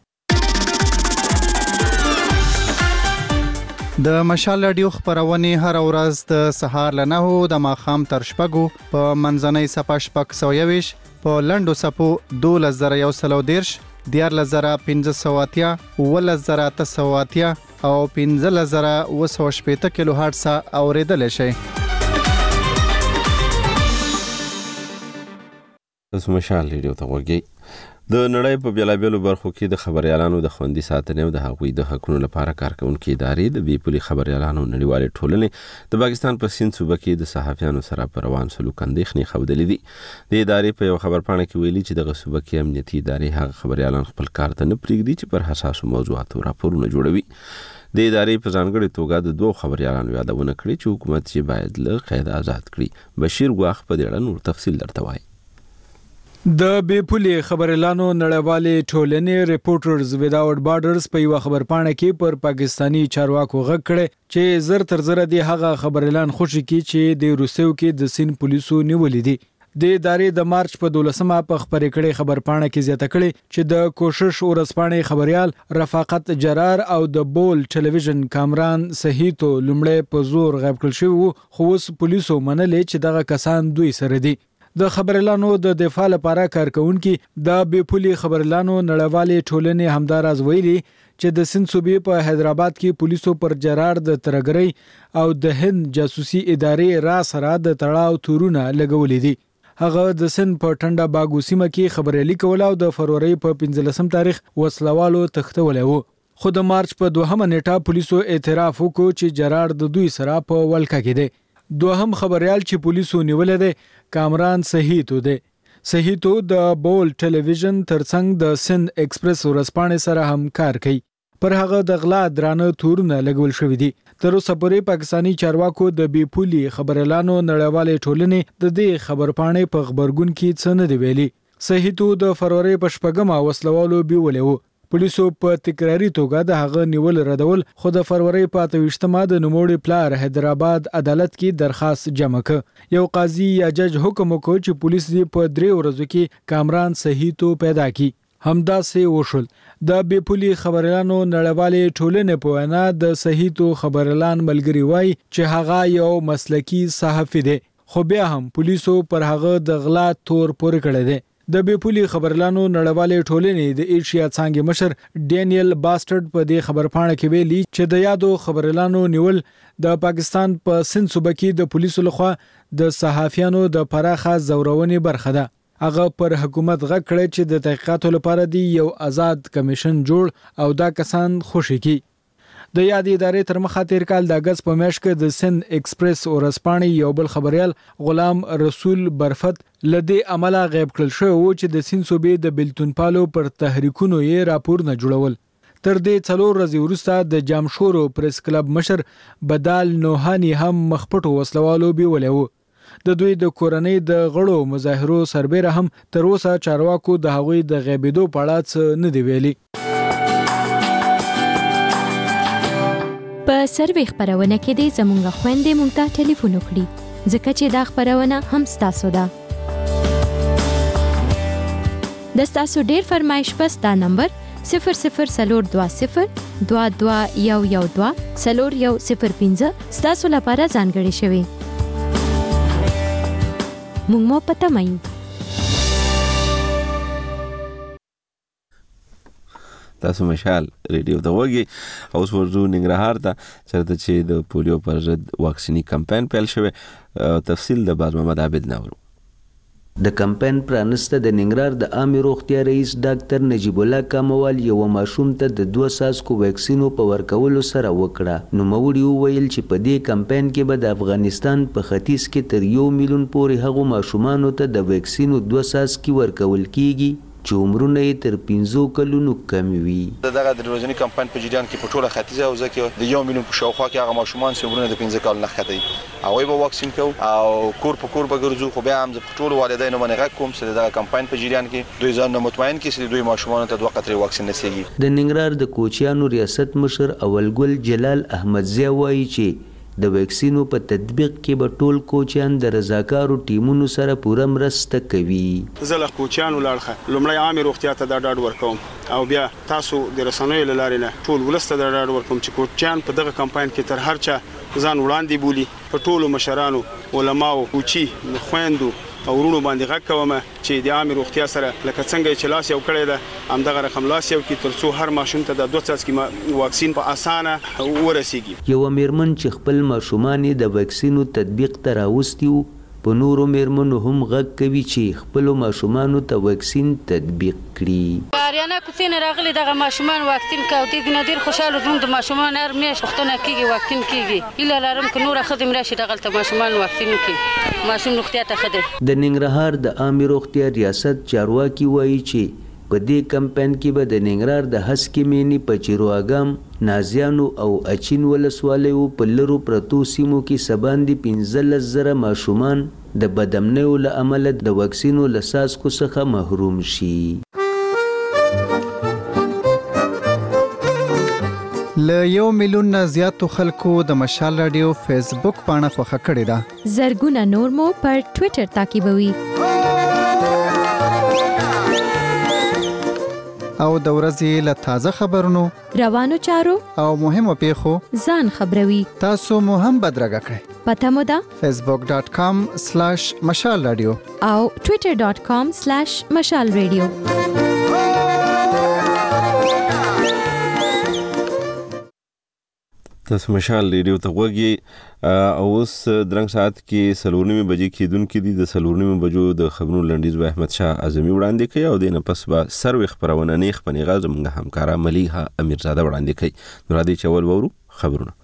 د مشال رادیو خبرونه هر ورځ د سهار لنهو د ماخام تر شپږو په منځنۍ صفه شپږ سو یوش په لندو صفو دولس زره یو سلو دیرش دیارلس زره پنځه سوه اتیا اوولس زره اته سوه اتیا او پنځلس زره اوه سوه شپېته کیلو هرټز اوریدلی شئ. تاسو مشال ریډیو ته وګورئ. د نړۍ په بیلابیلو برخو کې د خبريالانو د خوندي ساتنې او د هغوی د حقوقو لپاره کارکونکو ادارې د بیپولي خبريالانو نړیوالې ټولنې د پاکستان په سیند صوبه کې د صحافیانو سره په روان سلوک اندېښنې ښودلې دي. د ادارې په یو خبرپاڼه کې ویلي چې دغه صوبه کې امنیتي ادارې هغه خبريالان خپل کار ته نه پرېږدي چې پر حساسو موضوعاتو راپورونه جوړوي. د ادارې په ځانګړي توګه د دوه خبريالانو یادونه کړې چې حکومت یې باید له قید آزاد کړي. بشیر ګواخ په دې اړه نور تفصیل درته وایي. د بیپولي خبريالانو نړیوالې ټولنې ریپورټرز ویداوټ بارډرز په یو خبرپاڼه کې پر پاکستانی چارواکو غږ کړي چې زر تر زر دي هغه خبريالان خوشي کی چې د روسیو کې د سین پولیسو نیولې دي. د ادارې د مارچ په دولسمه په خبرې کړي خبرپاڼه کې زیاته کړي چې د کوشش ورسپانې خبريال رفاقت جرار او د بول ټلویزیون کامران صحیتو لمړی په زور غیب کړل شو خو اوس پولیسو منلې چې دغه کسان دوی سره دي. د خبرلانو د دفاع لپاره کارکونکو د بیپولي خبرلانو نړیوالې ټولنې همداراز ویلي چې د سند صوبې په حیدرآباد کې پولیسو پر جرار د ترګرۍ او د هند جاسوسي ادارې را سره د تړاو تورونه لګولې دي. هغه د سند په ټنډه باغو سیمه کې خبرېلی کول او د فروری په پنځلسم تاریخ وسلوالو تختولې وو. خو د مارچ په دوهمه نیټه پولیسو اعتراف وکړ چې جرار د دوی سره په ولکه کې دی. دوهم خبريال چې پولیسو نیولې دی کامران سهیتو دی. سهیتو د بول ټلویزیون ترڅنګ د سند ایکسپریس ورځپاڼې سره هم کار کوي. پر هغه د غلا درانه تورونه لګول شوې دي. تر اوسه پورې پاکستانی چارواکو د بیپولي خبرلانو نړیوالې ټولنې د دې خبرپاڼې په خبرګون کې څه نه دی ویلي. سهیتو د فروری په شپږمه وسلوالو بیولې وو. پولیسو په تکراری توګه د هغه نیول ردول خو د فروری په اته ویشتمه د نوموړي پلار حیدرآباد عدالت کې درخواست جمع کړ. یو قاضي یا جج حکم وکړ چې پولیس دې په درې ورځو کې کامران سهیتو پیدا کړي. همدا سه وشول. د بیپولي خبرلانو نړیوالې ټولنې په وینا د سهیتو خبرلان ملګری وای چې هغه یو مسلکی صحافي دی خو بیا هم پولیسو پر هغه د غلا تور پورې کړی دی. د بیپولي خبرلانو نړیوالې ټولنې د ایشیا څانګې مشر ډینیل باسټرډ په دې خبرپاڼه کې ویلي چې د یادو خبرلانو نیول د پاکستان په سند صوبه کې د پولیسو لخوا د صحافیانو د پراخه زورونې برخه ده. هغه پر حکومت غږ کړی چې د تحقیقاتو لپاره دی یو آزاد کمیشن جوړ او دا کسان خوشي کی. د یادې ادارې تر مخه تیر کال د اگست په میاشت کې د سند ایکسپریس ورځپاڼې یو بل خبريال غلام رسول برفت لدی عمله غیب کړل شو چې د سند صوبې د بلتون پالو پر تحریکونو یې راپور نه جوړول. تر دې څلور ورځې وروسته د جامشورو پریس کلب مشر بدال نوحانی هم مخپټو وسلوالو بیولې وو. د دوی د کورنۍ د غړو مظاهرو سربېره هم تر اوسه چارواکو د هغوی د غیبېدو په اړه څه نه دی ویلي. په سروې خبرونه کې د زمونږ خويندې مونږ ته ټلیفون وکړي ځکه چې دا خبرونه هم ستاسو ده. د ستاسو ډیر فرمایش پس دا نمبر صفر صفر سلور دوا صفر دوا دوا یو یو دوا سلور یو صفر پنځه ستاسو لپاره ځانګړې شوی. مونږ مو پته مایو. تاسو مشال ریډیو ته وګورئ. اوس ورځو ننګرهار ته چرته چې د پولیو پر ضد واکسینی کمپاین پیل شوی. تفصیل د باز محمد عابد نورو. د کمپاین پرانسته د ننګرهار د عامه روغتیا رئیس ډاکټر نجیب الله کاموال یو ماشوم ته د دوه ساسکو ویکسینو په ورکولو سره وکړه. نو موري ویل چې په دې کمپاین کې به د افغانستان په ختیځ کې تر یو میلیون پورې هغو ماشومانو ته د ویکسینو دوه ساسکي ورکول کیږي چې عمرونه یې تر پنځو کلونو کم وي. دغه د ورځني کمپاین په جریان کې په ټوله ختیځه حوزه کې د یو میلیون په شاوخوا کې هغه ماشومان چې عمرونه د پنځه کال نه ښه دي هغوی به واکسین کوو او کور په کور به ګرځو. خو بیا هم زه په ټولو والدینو باندې غږ کوم چې دغه کمپاین په جریان کې دوی ځان مطمئن کړي چې دوی ماشومانو ته دوه قطرې واکسین نصیږي. د ننګرهار د کوچیانو ریاست مشر اولګل جلال احمدزی وایي چې د ویکسینو په تطبیق کې به ټول کوچیان د رضاکارو ټیمونو سره پوره مرسته کوي. زه له کوچیانو لاړخه لومړی عامه روغتیا ته دا ډاډ ورکوم او بیا تاسو د رسنیو له لارې نه ټول ولس ته دا ډاډ ورکوم چې کوچیان په دغه کمپاین کې تر هر چا ځان وړاندې بولي. په ټولو مشرانو علماو کوچي خويندو او ورونو باندې غږ کوم چې د عامه روغتیا سره لکه څنګه چې لاس یو کړی ده همدغه رقم لاس یو کې ترڅو هر ماشوم ته د دوه څاڅکي واکسین په اسانه ورسیږي. یو میرمن چې خپل ماشومان د واکسینو تطبیق ته راوستي وو په نورو میرمنو هم غږ کوي چې خپل ماشومان ته واکسین تطبیق کړي. اریانا کوڅین راغلي دغه ماشومان واکسین کاوه دي نه ډیر خوشاله دوم د ماشومان هر میاشت وختونه کیږي واکسین کیږي اله لارم ک نور خدمت راشي دغه ماشومان واکسین کیږي ماشوم روغتیا ته خده. د ننګرهار د عامه روغتیا ریاست چارواکي وایي چې په دې کمپاین کې به د ننګرهار د هسکې مینی په چیرواګام نازیانو او اچین ولسوالیو په لرو پرتو سیمو کې سباندې پنځلس زره ماشومان د بدامنیو له امله د واکسینو له څاڅکو څخه محروم شي. له یو میلیون نه زیاتو خلکو د مشال رادیو فیسبوک پاڼه خوښه کړې ده. زرګونه نور مو پر ټوئیټر تعقیبوي او د ورځې له تازه خبرونو روانو چارو او مهمو پیښو ځان خبروي. تاسو مو هم بدرګه کړئ. پته مو ده facebook dot com slash مشال رادیو او twitter dot com slash مشال رادیو. تاسو مشال ریډیو ته غوږی او اوس درنګ ساعت کې سلورنیمه بجې کېدونکې دي. د سلورنیمه بجو د خبرونو لنډیز به احمد شاه اعظمي وړاندې کوي او د نه پس به سروي خبرونه نیخ پنې غاز موږ همکارا ملیحه امیرزاده وړاندې کوي. نو را دي چول وورو خبرونه.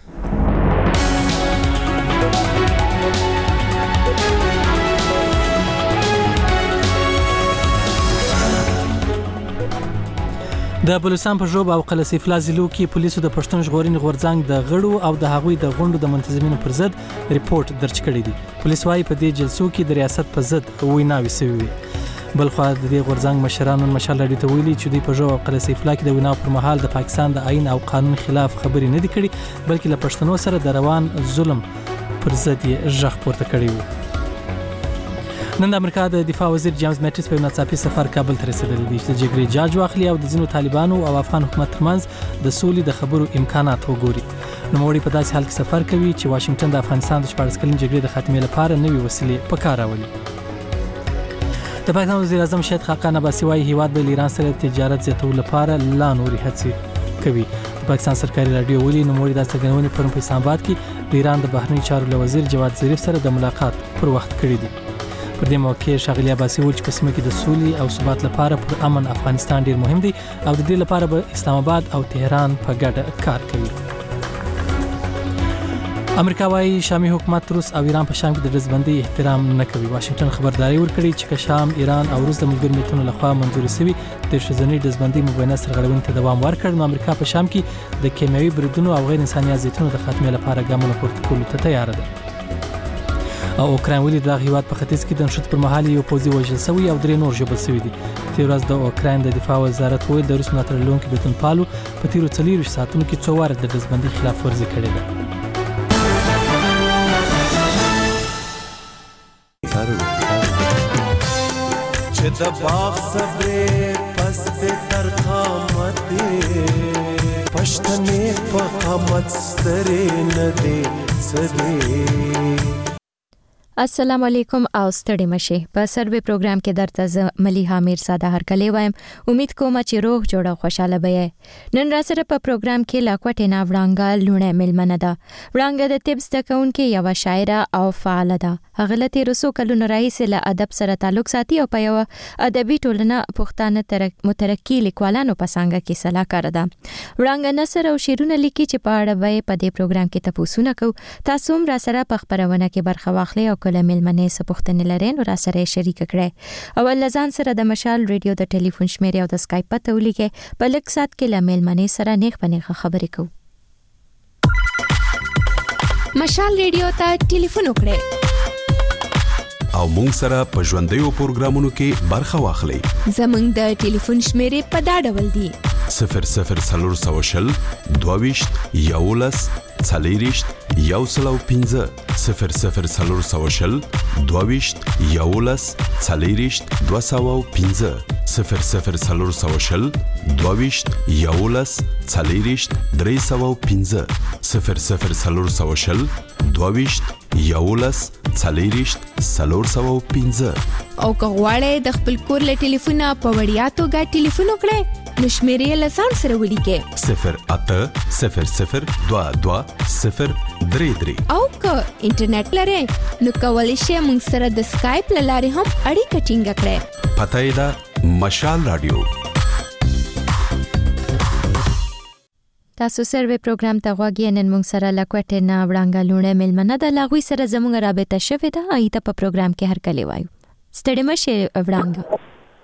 د بلوچستان په ژوب او قلعه فلا ضلعو کې پولیسو د پښتون ژغورنې غورځنګ د غړو او د هغوی د غونډو د منتظمینو پر ضد ریپورت درج کړی دی. پولیس وايي په دې جلسو کې د ریاست په ضد ویناوي شوې وي. بلخو د دې غورځنګ مشرانو مشال لري ته ویلي چې دوی په ژوب او قلعه فلا کې د ویناو پر مهال د پاکستان د آئین او قانون خلاف خبرې نه دي کړې، بلکې له پښتنو سره د روان ظلم پر ضد یې ژغ پورته کړی وو. نن د امریکا د دفاع وزیر جیمز میټس په ناڅاپي سفر کابل ته رسیدلی دی چې د جګړې جاج واخلي او د ځینو طالبانو او افغان حکومت ترمنځ د سولې د خبرو امکانات وګوري. نوموړي په داسې حال کې سفر کوي چې واشنگټن د افغانستان د شپاړس کلن جګړې د خاتمې لپاره نوې وسیلې په کار راولي. د پاکستان وزیر اعظم شهید خاقان عباسي وايي هیواد به ایران سره تجارت زیاتولو لپاره لا نورې هڅې کوي. د پاکستان سرکاري رادیو ویلي نوموړي د څرګندونې پرون په اسلام آباد کې د ایران د بهرنی چارو له وزیر جواد ظریف سره د ملاقات پر وخت کړی دی. پر دې موقع ښاغلي عباسي وویل چې په سیمه کې د سولې او ثبات لپاره پر امن افغانستان ډیر مهم دی او د دې لپاره به اسلام آباد او تهران په ګډه کار کوي. امریکا وايي شامي حکومت روس او ایران په شام کې د ډزبندۍ احترام نه کوي. واشنگټن خبرداري ورکړي چې که شام، ایران او روس د ملګرو ملتونو لخوا منځوري شوي د شذنۍ ډزبندۍ مبینه سرغړونې ته دوام ورکړ، نو امریکا په شام کې د کیمیاوي بریدونو او غیر انساني اذیتونو د خاتمې لپاره ګامونه پورته کولو ته تیار ده. او اوکراین ولې د هیواد په ختیځ کې د نښت پر مهال یو پوځي وژل شوی او درې نور ژوبل شوي دي. تېره ورځ د اوکراین د دفاع وزارت ویل د روس ملاتړ لرونکي بریتونپالو په تیرو څلوېښتو ساعتونو کې څو واره د ډزبندۍ خلاف ورزي کړې ده. چې د باغ صبرې پس د ترخامت پښتنې په قامت سترې نه دي سدي. السلام علیکم او ستړي مشه. په سروي پروګرام کې درته ز ملیحه امیرزاده هرکلی وایم. امید کوم چې روغ جوړ او خوشاله به. نن را سره په پروګرام کې لاکوټه نا وړانګه لونه ملمنه ده. وړانګه د طب زده کوونکې یو شاعره او فعال ده. هغه له تیرسو کلونو راهیسې له ادب سره تعلق ساتي او په یو ادبي ټولنه پښتانه مترقي لیکوالانو په څنګه کې سلاکار ده. وړانګه نثر او شعرونه لیکي چې په اړه به په دې پروګرام کې تاسو نه کو. تاسو هم را سره په خبرونه کې برخه واخلئ او کله ملمنې سپوښتنې لرئ نو را سره شریک کړئ. او لزان سره د مشال ریډیو د ټلیفون شمیره او د اسکایپ پته ولیکئ. په لږ سات کې له ملمنې سره نیغ په نیغه خبرې کوو. مشال ریډیو ته ټلیفون وکړئ او مونږ سره په ژوندیو پروګرامونو کې برخه واخلئ. زمونږ د ټلیفون شمیرې په دا ډول دي: صفر صفر څلور سوه شل دوه ویشت یولس څلېرویشت یو سل او پنځه صفر صفر څلور سوه شل دوه ویشت یولس څلېرویشت دوه سوه او پنځه صفر صفر څلور سوه شل دوه ویشت یولس څلېرویشت درې سوه او پنځه صفر صفر څلور سوه شل دوه ویشت یولس څلېرویشت څلور سوه او پنځه. او که غواړئ د خپل کور له ټلیفونه په وړیا توګه ټلیفون وکړئ نو شمیرې له ځان سره ولیکئ: صفر اته صفر صفر دوه دوه صفر درې درې. او که انټرنیټ لرئ نو کولی شئ موږ سره د سکایپ له لارې هم اړیکه ټینګه کړئ. پته یې ده مشال رادیو. تاسو سروي پروګرام ته غواړئ. نن موږ سره لاکوټه نا وړانګه لونه ملمنه ده. لاغوي سره زموږ رابطه شوې ده. ایته په پروګرام کې هر کلی وایو. ستړي مشه وړانګه.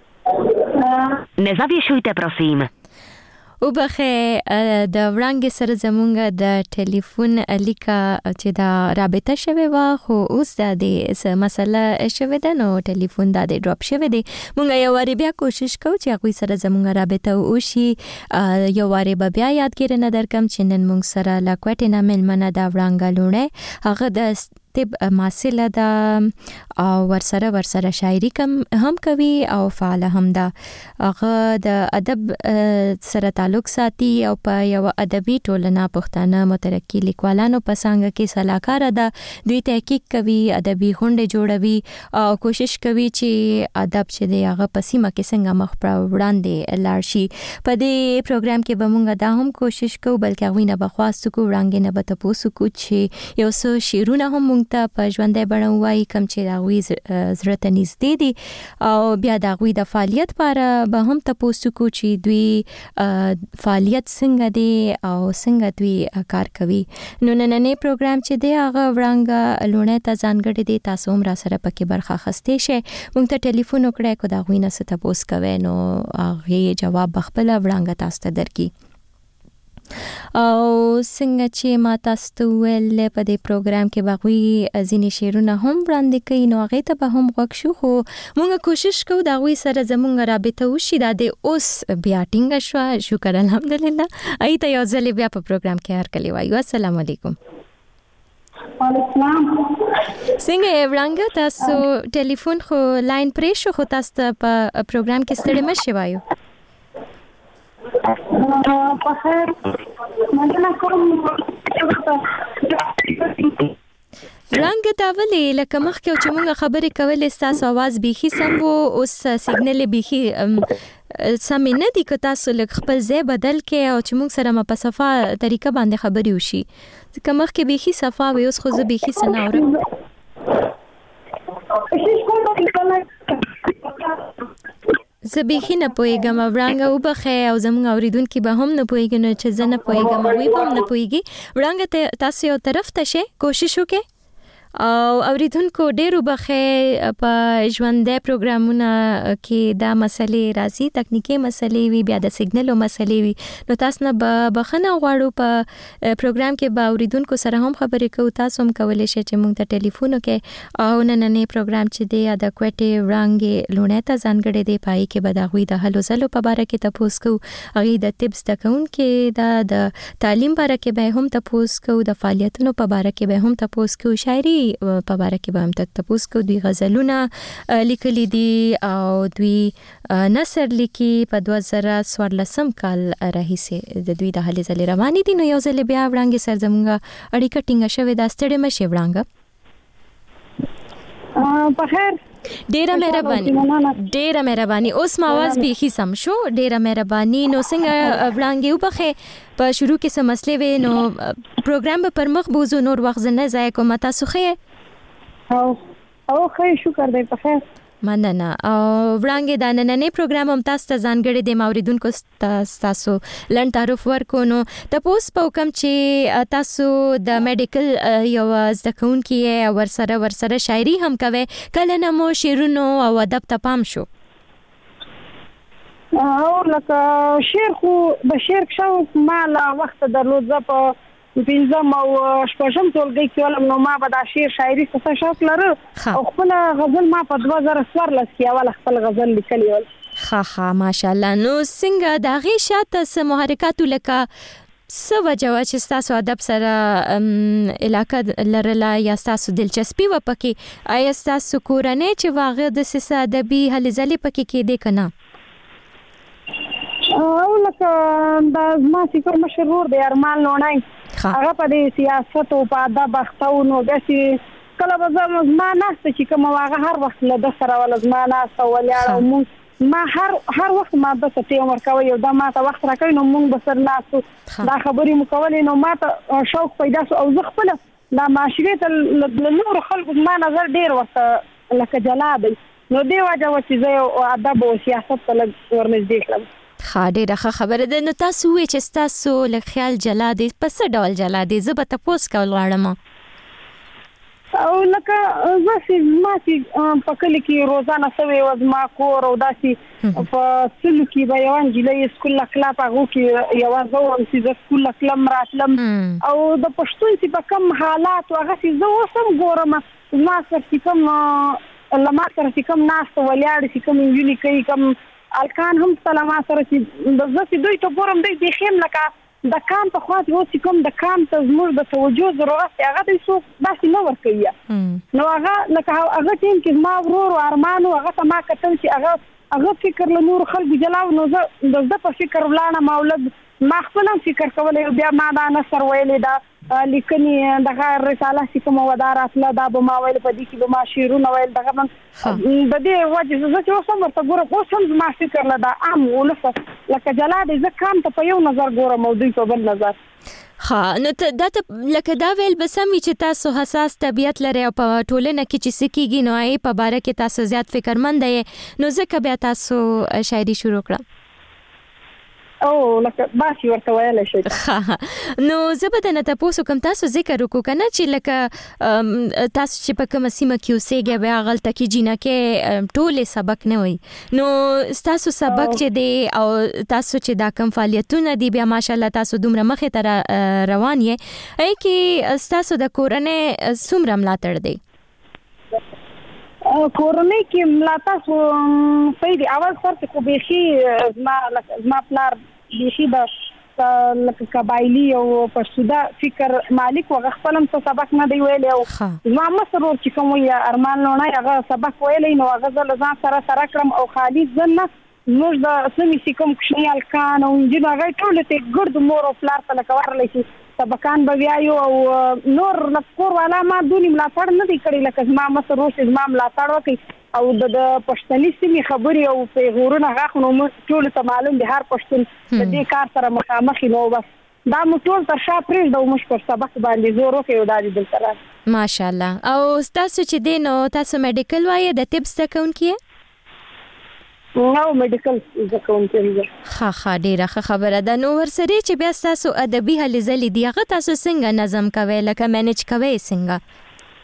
نه zawieszujte prosím. او بخې د وړانګې سره زمونږ د ټلیفون الیکا چې دا رابطه شوه وا خو اوس د دې مسله شوه ده نو ټلیفون دا د ډراپ شوه دی. مونږ یو واری بیا کوشش کوو چې هغه سره زمونږ رابطه وشي. یو واری بیا یادګیر نه درکم چې نن مونږ سره لا کوټه نه ملمنه دا وړانګه لونه هغه د طب ماسله ده او ورسره ورسره شاعري کم هم کوي او فعال هم ده. هغه د ادب سره تعلق ساتي او په یو ادبي ټولنه پښتانه مترقي لیکوالانو په څنګه کې سلاکار ده. دوی تحقیق کوي، ادبي غونډې جوړوي او کوشش کوي چې ادب چې دی هغه په سیمه کې څنګه مخ پر وړاندې لاړ شي. په دې پروګرام کې به موږ دا هم کوشش کوو بلکې هغوی نه به خواست کوو وړاندې نه به تپوس وکړو چې یو څه شعرونه هم موږ ته په ژوندۍ بڼه ووایي کوم چې د هغوی زړه ته نږدې دي، او بیا د هغوی د فعالیت لپاره به هم تپوس وکړو چې دوی فعالیت څنګه دی او څنګه دوی کار کوي. نو نننی پروګرام چې دی هغه وړاندې لوڼې ته ځانګړی دی. تاسو هم را سره پکې برخه اخیستی شئ. موږ ته ټلیفون وکړئ که د هغوی نه څه تپوس کوئ نو هغې جواب به خپله وړاندې تاسو ته درکړي. او څنګه چې ما تاسو ته وویل په دې پروګرام کې به هغوی ځینې شعرونه هم وړاندې کوي نو هغې ته به هم غوږ شو، خو موږ کوشش کوو د هغوی سره زموږ رابطه وشي. دا د اوس بیا ټینګه شوه، شکر الحمدلله. هغې ته یو ځلې بیا په پروګرام کې هرکلی وایو. السلام علیکم. وعلیکم څنګه وړاندې تاسو ټلیفون خو لاین پرې شو خو تاسو ته په پروګرام کې ستړي مه شئ وایو. بخیر مننه کوم. رنګ دا ولې لکه مخکې چې موږ خبرې کولې ستاسو اواز بیخي سم و، اوس سیګنل بیخي سمې نه دي. که تاسو لږ خپل ځای بدل کړئ او چې موږ سره په صفا طریقه باندې خبرې وشي، ځکه مخکې بیخي صفا وي اوس خو زه بیخي څه نه اورم. زه بیخي نه پوهېږم. وړاندې وبخئ او زموږ اورېدونکي به هم نه پوهېږي نو چې زه نه پوهېږم هغوی به هم نه پوهېږي. وړاندې تاسو یو طرف ته شئ، کوشش وکړئ او اوریدونکو ډېر وبخئ. په ژوندۍ پروګرامونه کې دا مسلې راځي، تکنیکي مسلې وي، بیا د سیګنلو مسلې وي، نو تاسو نه به بخښنه غواړو. په پروګرام کې به اوریدونکو سره هم خبرې کوو، تاسو هم کولی شئ چې موږ ته ټلیفون وکړئ. او نننی پروګرام چې دی د کوټې وړاندې لوڼې ته ځانګړی دی، په هغې کې به د هغوی د هلو ځلو په باره کې تپوس کوو، هغې د طب زده کوونکې ده، د تعلیم باره کې به هم تپوس کوو، د فعالیتونو په باره کې به هم تپوس کوو، شاعري په باره کې به هم تپوس کوو. دوی غزلونه لیکلي دي او دوی نثر لیکي. په دوه زره څوارلسم کال راهیسې د دوی د هلې ځلې روانې دي. نو یو ځلې بیا وړاندې سره زموږ اړیکه ټینګه شوې ده. ستړې مه شئ وړاندې. بخیر. ډیره مهرباني ډیره مهرباني. اوس ما आवाज بیخي سم شو. ډیره مهرباني. نو څنګه وړاندې وبخې په شروع کې څه مسلې وې نو پروګرام به پر مخ بوزو، نور وخت نه ضایع کوم. تاسو ښه او او ښه شکر دی. بخیر مننه. او وړاندې د نننی پروګرام هم تاسو ته ځانګړی دی. ما اوریدونکو تاسو لنډ تعارف ورکو نو تپوس په کوم چې تاسو د میډیکل یو زده کوونکي یې او ورسره ورسره شاعري هم کوئ، کله نه مو شعرونو او ادب ته پام شو؟ او لکه شعر خو د شعر شوق ما لا وخت درلود. زه په پنځم او شپږم ټولګي کې ولم نو ما به دا شعر شاعري څه شوق لرو او خپل غزل ما په دوه زره څوارلس کې اول خپل غزل لیکلی ول. ها ها ماشاءالله. نو څنګه د هغې شاته څه محرکاتو لکه څه وجه وه چې ستاسو ادب سره علاقه لرله یا ستاسو دلچسپي وه پکې؟ آیا ستاسو کورنۍ چې وه هغه داسې څه ادبي هلې ځلې پکې کېدې که نه؟ او لکه دا زما چې کوم مشر ورور دی ارمان لوڼی، هغه په دې سیاست او په ادب اخته و. نو داسې کله به زه زما ناسته چې کومه وه هغه هر وخت له ده سره وله زما ناسته ولاړه او مونږ ما هر هر وخت ما ده ته ټیم ورکوی او دا ما ته وخت راکوي نو مونږ به سر ناستو دا خبرې مو کولې. نو ما ته شوق پیدا شو او زه خپله دا معاشرې ته له نورو خلکو زما نظر ډېر ورته لکه جلا دی. نو دې وجه وه چې زه یو ادب او سیاست ته لږ ورنږدې کړم. ښه ډېره ښه خبره ده. نو تاسو ووایئ چې ستاسو لږ خیال جلا دی، په څه ډول جلا دی؟ زه به تپوس کول غواړم. او لکه زه چې زما چې په کلي کې روزانه سوې وه زما کور او داسې په سلو کې به یوه نجلۍ سکول له کلا په هغو کې یوه زه وم چې زه سکول له تلم راتلم او د پښتون چې په کوم حالات و هغسې زه اوس هم ګورم زما سره چې کوم له ما سره چې کوم ناسته ولاړې چې کوم نجونې کوي کوم الکان هم سره ما سره چې زه چې دوی ته ګورم دوی بیخي هم لکه د کام په خوا چې اوس کوم د کام ته زموږ د توجه ضرورت هغه د څو داسې نه ورکوي نو هغه لکه هغه ټیم کې ما ورور ارمان هغه ته ما کتل چې هغه هغه فکر له نور خلکو جلاو نو زه د زده په فکر ولاړم مولد ما خپل فکر کولای بیا ما دا نصر ویلې دا لیکنی دغه رساله چې کوم ودارات لا دا به ما ویل په دې کې به ما شیرونه ویل دغه من د دې وجه زه چې اوس هم ورته ګورم اوس هم ما فکر لا دا عام ولسه لکه جلاد زه کام ته په یو نظر ګورم او دوی په بل نظر ها نو ته دا لکه دا ویل بسمي چې تاسو حساس طبيعت لري او په ټولنه کې چې سکیږي نو ای په باره کې تاسو زیات فکرمند یې نو ځکه بیا تاسو شاعري شروع کړه او لکه باسي ورته ویل شي نو زبده نه تاسو کوم تاسو ذکر وکړو کنه چې لکه تاسو چې په کوم سیمه کې اوسېږئ بیا غلطه کې جینه کې ټوله سبق نه وي نو تاسو سبق چې دی او تاسو چې دا کوم فعالیتونه دي بیا ماشاءالله تاسو دومره مخې ته روان یې ای کې تاسو د کورنۍ څومره ملاتړ دی کورنۍ کې ملاتړ په دې اول سره کو بيخي ما ما پلار بيخي د لکه قبایلی او پښتودا فکر مالک وغ خپلم څه سبق نه دی ویلی او ما مسرور چې کوم یا ارمان لونه هغه سبق ویلی نو هغه ځل ځان سره سره کړم او خالي ځنه موږ د سمي سکم کښنیال کان او انجن هغه ټول ته ګرد مور او پلار ته لکورلی شي سبقان بویایو او نور لکور والا ما دونی ملاتړ نه دی کړی لکه ما مسرور چې ما ملاتړ وکړي او د پښتني سیمې خبرې او په غورونه غاخنو ټول ته معلوم دي هر پښتون د دې کار سره مخامخ نو بس دا مو ټول تر شا پرېږدو موږ پر سبق باندې زور وکړو دا دې دلته ماشاءالله او تاسو چې دی نو تاسو میډیکل وایي د طب زده کوونکي نو میډیکل زده کوونکي ها ها ډیره ښه خبره ده نو ورسره چې بیا تاسو ادبي هلې ځلې دي هغه تاسو څنګه نظم کوئ لکه مینج کوئ څنګه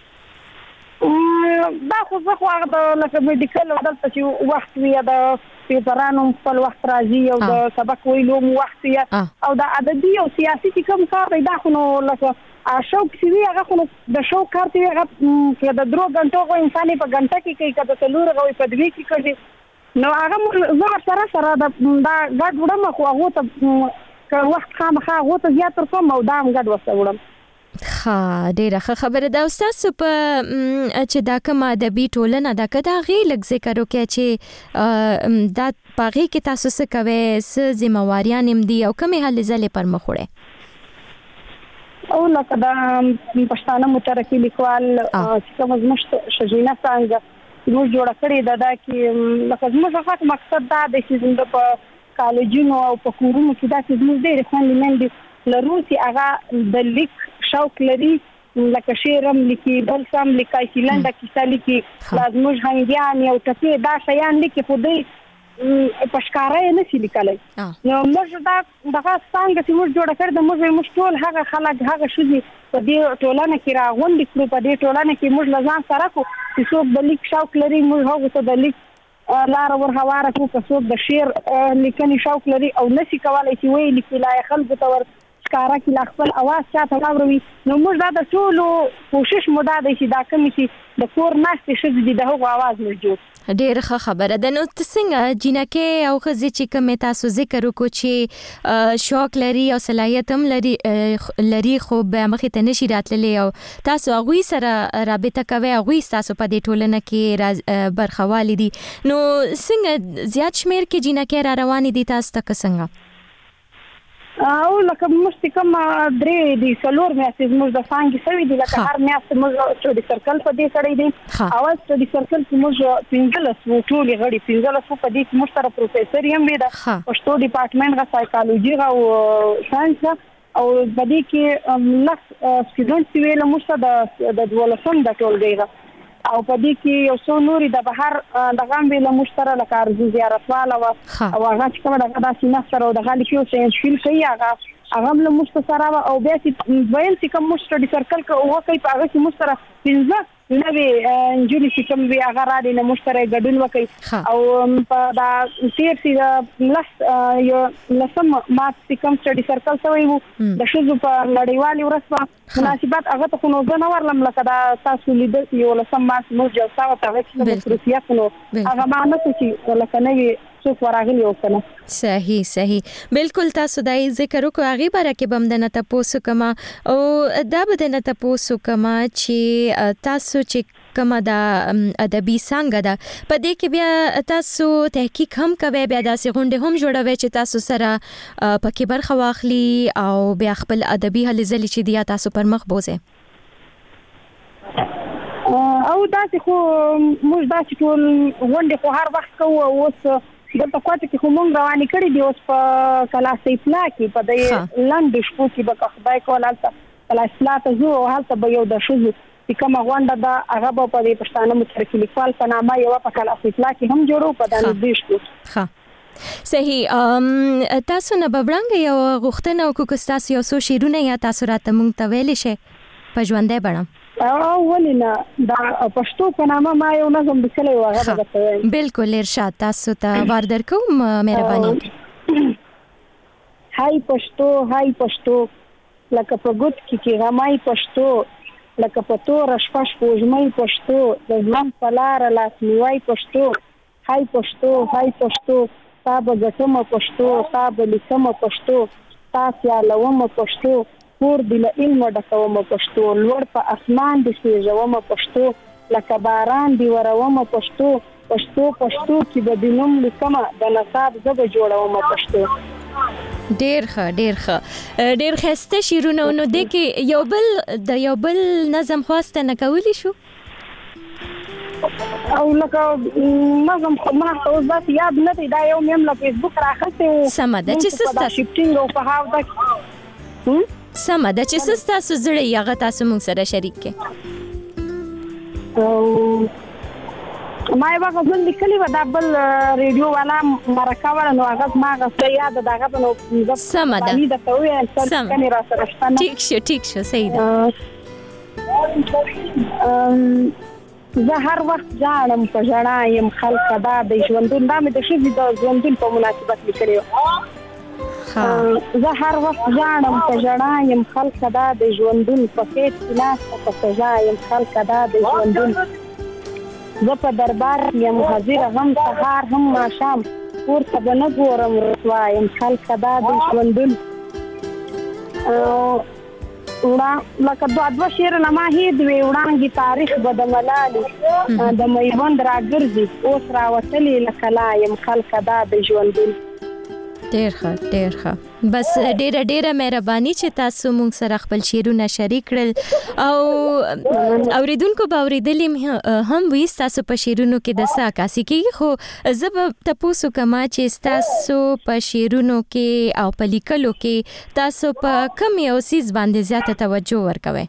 دا خو زه خو هغه د لکه میډیکل دلته چې وخت وي د پیپرانو خپل وخت راځي او د سبق ویلو وخت وي او د ادبي او سیاسي چې کوم کار دی دا خو نو لکه شوق چې وي هغه خو د شوق کار دی هغه چې د درو غنټو خو انساني په غنټه کې کوي کله څلور غوي په دوی کې کوي نو هغه زه سره سره د دا غټ وړم خو هغه ته وخت خامخا هغه ته زیات تر کوم او دا هم غټ وسه وړم ها ډیره خبره ده استاد په چې دا کوم ادبي ټولنه دا کدا غي لږ ذکر وکړي چې دا پاغي کې تاسو څه کوي څه ذمہواریان هم دي او کومه هلې ځلې پر مخ وړي او لکه دا پښتانه مترقي لیکوال چې کوم زموږ شجینه څنګه موږ جوړ کړی دا دا کې لکه زموږ هغه مقصد دا د چې زموږ په کالجونو او په کورونو کې دا چې زموږ ډېر خوندې مندي لروسي هغه د لیک شوق لري لکه شعرم لیکي بل سم لیکي کلنده کیسه لیکي لازم هنګیان یو ټکی دا شیان لیکي په دې پښکارې نه شي لیکلای نو موږ دا دغه څنګه چې موږ جوړ کړل د موږ مشټول هغه خلک هغه شوزي په دې ټولنه کې راغونډ کړو په دې ټولنه کې موږ لزان سره کو چې څوک د لیک شوق لري موږ هغه ته د لیک لار ور هواره کو که څوک د شعر لیکنې شوق لري او نشي کولای چې وی لیکي لا خلکو ته ور کارا کی لا خپل اواز چاته راوړي نو موږ دا د ټولو کوشش مو دا دی چې دا کوم چې د کور ناشته شې د هغو اواز موجود ډېر ښه خبره ده نو څنګه جنکه او خزي چې کوم تاسو ذکر وکړو چې شوق لري او صلاحیت هم لري لري خو به مخې ته نشي راتللی او تاسو هغه سره رابطه کوي هغه تاسو په دې ټولنه کې برخوالي دي نو څنګه زیات شمیر کې جنکه را روان دي تاسو ته څنګه او لکه موږ کوم درې دي څلور میاشتې موږ د فانګي سوي دي لکه هر میاشت موږ سټډي سرکل په دې سره دي اول سټډي سرکل کې موږ پنځلس وو ټولې غړي پنځلس په دې کې موږ سره پروفیسور یم وي د پښتو ډپارټمنټ غا سایکالوجي او ساينس او په دې کې لس سټوډنټس ویل موږ سره د دولسم د ټولګي او په دې کې یو څو نوري د بهر د غام ویل مشتره لکه ارزو زیارت والا او هغه چې کومه دغه سینه سره او د غالي کې ساينس فیل کوي هغه هغه له مشتره او بیا چې ویل چې کوم مشتره سرکل کو او کوي په هغه چې مشتره پنځه نوې انجلي چې کوم وی هغه را دي نه مشتره ګډون وکي او په دا تیر سي لس یو لسم ما چې کوم سټډي سرکل سوی وو د شوزو په نړیوالي ورسپه مناسبات هغه ته نو زه نه ورلم لکه دا تاسو لیدل یو لسم ما موږ جلسه او په هغه کې پروسیه نو هغه معنی چې لکه نوې څوک ورغلی او کنه. صحیح صحیح بالکل. تاسو دای ذکر وکړو هغه باره کې بم د نه تاسو کما او دا به د نه تاسو کما چې تاسو چې کما دا ادبي څنګه ده په دې کې بیا تاسو تحقیق هم کوي، بیا داسې غونډې هم جوړوي چې تاسو سره پکې برخه واخلي او بیا خپل ادبي هلې ځلې چې دی تاسو پر مخ بوزي. او داسې خو موږ داسې ټول غونډې خو هر وخت کوو. اوس دلته کوټه کې خو موږ روانې کړې دي اوس په کلاس اطلاع کې په دې لاندې شپو کې به خدای کول هلته کلاس اطلاع ته ځو او هلته به یو د ښځو چې کومه غونډه ده هغه به په دې پښتانه متحرک لیکوال په نامه یوه په کلاس اطلاع کې هم جوړو په دا نږدې شپو. ښه صحیح. تاسو نه به وړاندې یو غوښتنه وکړو که ستاسو یو څو شعرونه یا تاسو راته موږ ته ویلی شئ په ژوندۍ بڼه؟ او ولې نه، دا پښتو په نامه ما یو نظم لیکلی و هغه به درته وایم. بالکل ارشاد. تاسو ته وار درکوم مهرباني. هاي پښتو هاي پښتو لکه په ګوت کې کې غمای پښتو لکه په توره شپه شپوږمۍ پښتو د ژوند په لاره لاس نیوی پښتو. هاي پښتو هاي پښتو تا به ګټمه پښتو تا به لیکمه پښتو تا سیالومه پښتو کور دی له علمه ډکومه پښتو لوړ په اسمان دې سېژومه پښتو لکه باران دې ورومه پښتو پښتو پښتو کې به دې نوم لیکمه د نصاب زه به جوړومه پښتو. ډېر ښه ډېر ښه ډېر ښایسته شعرونه. نو دې کې یو بل د یو بل نظم خواسته نه کولی شو؟ او لکه نظم خو ما ته اوس داسې یاد نه دی، دا یو مې هم له فیسبوک رااخیستی و. سمه ده چې څه ستاسو شفټینګ او په هاو ده سمه ده چې څه ستاسو زړه یې هغه تاسو موږ سره شریک کړئ. ما یوه غزل لیکلې وه دا بل ریډیو والا مرکه وړه نو هغه زما هغه څه یاد ده د هغه به نو سمه ده درته وویل څه لیکنې راسره شته نه. ټیک شو ټیک شو صحیح ده. زه هر وخت ژاړم په ژړا یم خلکه دا د ژوندون دا مې د ښځې د ژوندون په مناسبت لیکلې وه. زه هر وخت ژاړم په ژړا یم خلکه دا د ژوندون په خېټ کې ناسته په سزا یم خلکه دا د ژوندون. زه په دربار یم حاضره هم سهار هم ماښام کور ته به نه ګورم رسوا یم خلکه دا د ژوندون. لکه دوه دوه شعرونه ما هېر وې وړانګې تاریخ به د ملالې د میوند راګرځي اوس راوتلې لکه لا یم خلکه دا د ژوندون. ډېر ښه ډېر ښه. بس ډېره ډېره مهرباني چې تاسو موږ سره خپل شعرونه شریک کړل او اوریدونکو به اورېدلي هم وي ستاسو په شعرونو کې د څه عکاسي کېږي، خو زه به تپوس وکړم چې ستاسو په شعرونو کې او په لیکلو کې تاسو په کوم یو څیز باندې زیاته توجه ورکوئ؟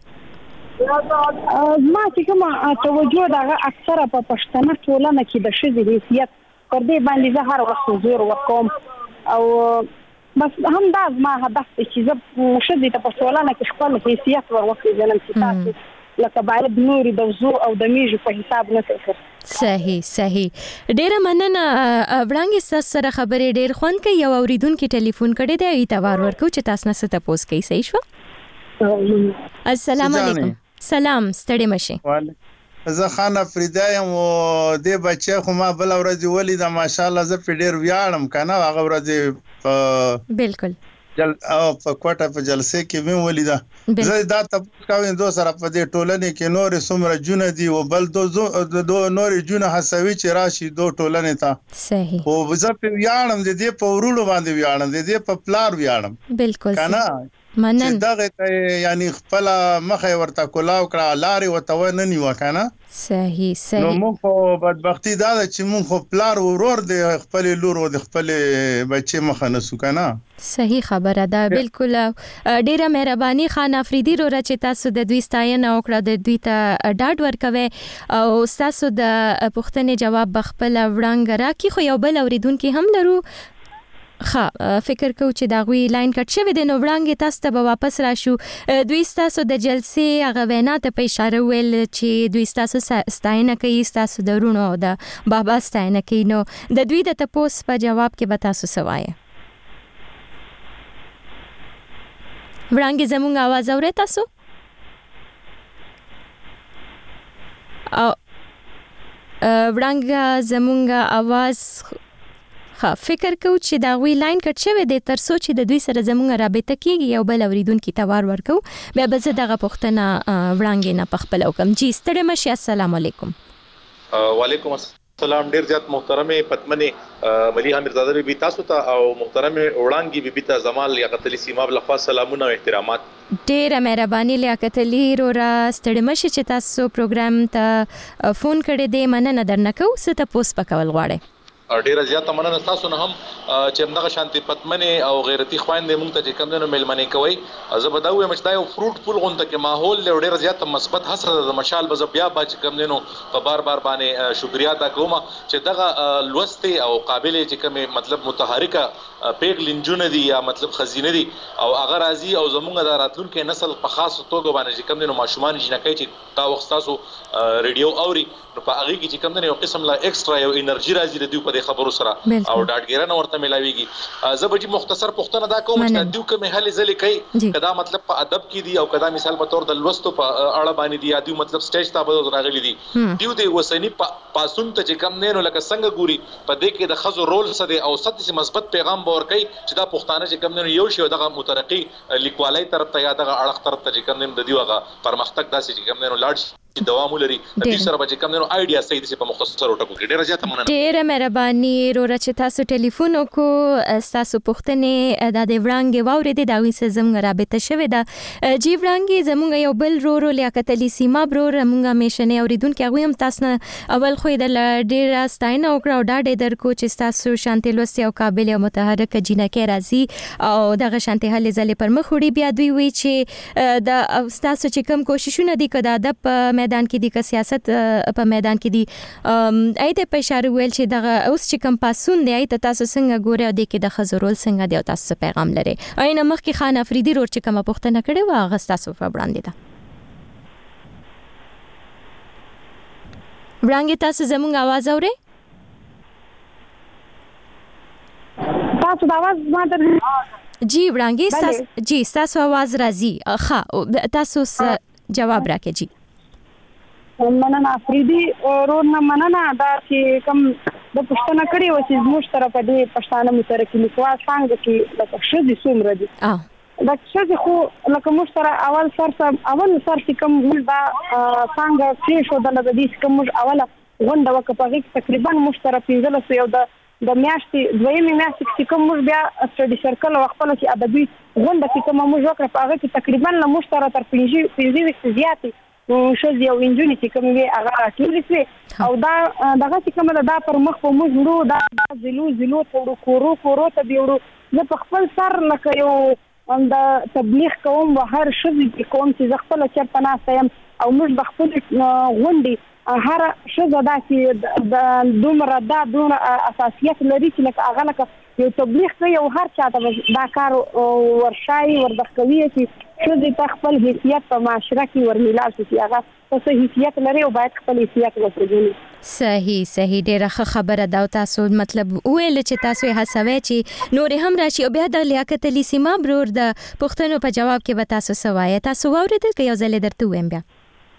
ما چې کومه توجه ده هغه اکثره په پښتنه ټولنه کې د ښځې حیثیت پر دې باندې زه هر وخت زور ورکوم او بس هم دا زما هدف دی چې زه ښځې ته په ټولنه کې خپل حیثیت ور وپېژنم چې تاسو لکه باید نورې د وزو او د میږو په حساب نه کوي. صحیح صحیح. ډېره مننه وړاندې ستاسو سره خبرې ډېر خوند کوي. یو اورېدونکي ټلیفون کړی دی هغې ته وار ورکوو چې تاسو نه څه تپوس کوي. صحیح شوه؟ السلام علیکم. سلام ستړي مشئ. زه خان افریدا یم او دې بچی خو ما بل ورځ ولیده ماشاءالله زه په ډېر ویاړم کنه هغه ورځ بالکل جل او په کوټه په جلسه کې مې ولیده. زه دا تاسو کوم دو سره په دې ټولنې کې نور څومره جون دي او بل دو دو نور جون حسوي چې راشي دو ټولنې ته. صحیح. او زه په ویاړم دې په ورونو باندې ویاړم دې په پلار ویاړم. بالکل کنه منن دغه ته یعنی خپل مخه ورته کولاو کړه لارې وته نه نیو کنه. صحیح صحیح. نو موږ خو بدبختی دا چې موږ خو پلار ورور دی خپل لور او د خپل بچي مخه نسو کنه. صحیح خبره ده. بالکل ډیره مهرباني خان افریدي رو چې تاسو د دوی ستاینه وکړه د دوی ته ډاډ ورکوي او تاسو د پوښتنې جواب بخپل وړاندې راکې. خو یو بل اوریدونکو هم لرو. ښه فکر کوم چې دا غوي لاین کټ شوی دی نو وړاندې تاسو ته به واپس راشو. دوی تاسو د جلسې هغه وینا ته په اشاره ویل چې دوی تاسو ستاینه کوي تاسو د ورونو او د بابا ستاینه کوي. نو د دوی د تپوس په جواب کې به تاسو څه وایي؟ وړاندې زموږ आवाज اورئ تاسو؟ او وړاندې زموږ आवाज ها فکر کو چې دا وی لاین کټ شوی دی تر څو چې د دوی سره زموږ رابطه کیږي یو بل اوریدونکو ته وار ورکو بیا به زه دغه پوښتنه وړاندې نه پخپل وکم. جی ستړي مشه. السلام علیکم. وعلیکم السلام. ډیر زیات محترمه پتمنه مليحه میرزاده بي تاسو ته او محترمه وړانګي بي ته زمال لیاقت علي سیماب لخوا سلامونه او احترامات. ډیره مهرباني لیاقت علي رورا ستړي مشه چې تاسو پروګرام ته فون کړی دی مننه درنکو ست پوس پکول غواړي. ډیره زیاته مننه تاسو نه هم چې موږ شانتي پتمنه او غیرتی خويندې موږ ته چې کوم دنو ملمنې کوي. زه به دا وایم چې دا یو فروټ فول غونډه کې ماحول له ډیره زیاته مثبت حسره د مشال به بیا با چې کوم دنو په بار بار باندې شکریا ادا کوم چې دغه لوستي او قابل چې کوم مطلب متحرکه پیغ لنجونه دي یا مطلب خزینه دي او هغه راځي او زموږ د راتلونکو نسل په خاص توګه باندې چې کوم دنو ماشومان جنکای چې تا وخت تاسو ریډیو اوري نو په هغه کې چې کوم دنو قسم لا ایکسترا یو انرژي راځي د دوی په خبرو سره او ډاډګیرانه ورته ملاويږي. زه به مختصر پوښتنه دا کوم چې دوی کوم حل ځلې کوي کدا مطلب په ادب کې دي او کدا مثال په تور د لوستو په اړه باندې دي یا دوی مطلب سټیج ته به راغلي دي دوی د وسنی پاسون ته چې کم نه نو لکه څنګه ګوري په دې کې د خزو رول څه دی او ستاسو مثبت پیغام باور کوي چې دا پښتانه چې کم نه یو شی دغه مترقي لیکوالۍ طرف ته یا دغه اړخ طرف ته چې کم نه د دیوغه پرمختګ داسې چې کم نه لاړ چې دوام لري د دې سره به کم نه ايډیا صحیح دي په مختصر ټکو کې ډیره زیاته مننه. ډیره مهرباني رورا چې تاسو ټلیفون وکړو تاسو پوښتنه د دې وړاندې واورېدې دا وې زموږ رابطه شوې ده. جی وړاندې زموږ یو بل رورو لیاقت علي سیماب رور موږ همیشنه اوریدونکو هغه هم تاسو نه اول خو د ډیره ستاینه وکړه او دا ډېر کو چې تاسو شانتي لوستي او قابل او متحرک جنکه راځي او دغه شانتي حل زلې پر مخ وړي بیا دوی وی چې د تاسو چې کوم کوششونه دي کړه د ادب میدان کې دي که سیاست په میدان کې دي ایته په اشاره ویل چې دغه اوس چې کوم پاسون دی ایته تاسو څنګه ګورئ د کې د خزرول څنګه دی او تاسو پیغام لري. اینه مخکې خان افریدي رور چې کوم پوښتنه کړې و هغه تاسو په وړاندې ده. وړاندې تاسو زموږ आवाज اورئ؟ تاسو د आवाज ماته جی وړاندې تاسو جی تاسو आवाज راځي ښه تاسو جواب راکړئ. جی مننه افریدي رور نه مننه دا چې کوم د پښتنه کړي و چې موږ طرف دې پښتانه مترقي لیکوال څنګه کې لکه شذ څومره دي دا شذ خو لکه موږ سره اول سر اول سر چې کوم موږ دا څنګه چې شو د دې کوم موږ اوله غونډه وکړه تقریبا موږ طرف پنځلس یو د د میاشتې دویمې میاشتې چې کوم موږ بیا سټډي سرکل او خپل چې ادبي غونډه چې کوم موږ وکړه په هغه کې تقریبا موږ سره تر پنځه پنځه زیاتې شوز یو انجونی چې کوم وی هغه راټول شي او دا دغه چې کوم دا پر مخ په موږ ورو دا زلو زلو ته کورو کورو ته بیورو زه په خپل سر لکه یو د تبلیغ کوم و هر شوز کوم چې خپل چرته ناسته يم او موږ د خپل غونډي هر شوز دا چې د دومره دا دومره اساسیت لري چې لکه هغه لکه یو تبلیغ کوي او هر چاته دا کار ورشای وردخوي چې شو دې تخپل حیثیت په معاشره کې ورملال شي هغه څه حیثیت لري او باید خپل حیثیت وساتي. صحیح صحیح ډیره خبره دا تاسو مطلب ویل چې تاسو هڅوي چې نور هم راشي او بیا د لیاقت علي سیماب رور د پښتنو په جواب کې به تاسو سوای تاسو واوریدل کې یو ځل درته ویم بیا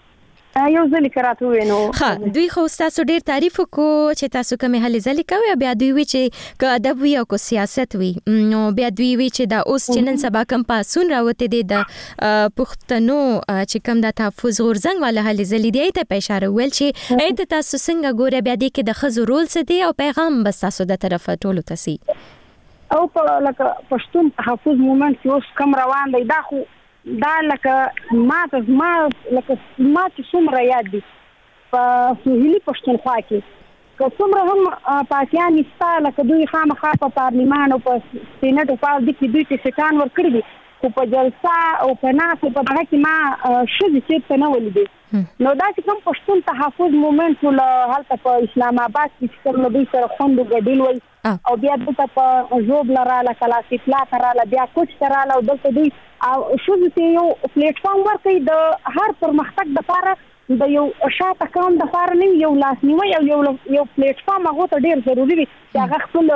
یو ځل کراته وینو ها دوی خو تاسو ډیر تعریف کو چې تاسو کومه هلي ځل کوي بیا دوی وی چې که ادب وی او کو سیاست وی نو بیا دوی وی چې دا اوس چې نن سبا کم پاسون راوته دي د پښتنو چې کم د تحفظ غورځنګ والا هلي ځل دی ته په اشاره ویل چې ایت تاسو څنګه ګوره بیا د کې د خزو رول څه دی او پیغام بس تاسو د طرفه ټولو تسي او په لکه پښتون تحفظ مومنت چې اوس کم روان دی دا خو دا لکه ما ته ما لکه ما چې څومره یاد دي په سوهیلي پښتونخوا کې که څومره هم پاکیان ستا لکه دوی خامخا په پارلیمان او په سینټ او په دې کې دوی چې سټان ورکړي دي خو په جلسه او په ناس په هغه کې ما ښځې چېرته نه ولیدې نو دا چې کوم پښتون تحفظ مومنټ ول هلته په اسلام آباد کې چې کوم دوی سره خوندو ګډیل وای او بیا دلته په ژوب لراله کلاسي پلاټ رااله بیا کوچ رااله او دلته دوی او شو چې یو پلیټ فارم ورکړي د هر پرمختګ لپاره د یو شاته کام د لپاره نه یو لاسنیوي او یو یو پلیټ فارم هغه ته ډیر ضروری دی چې هغه خپل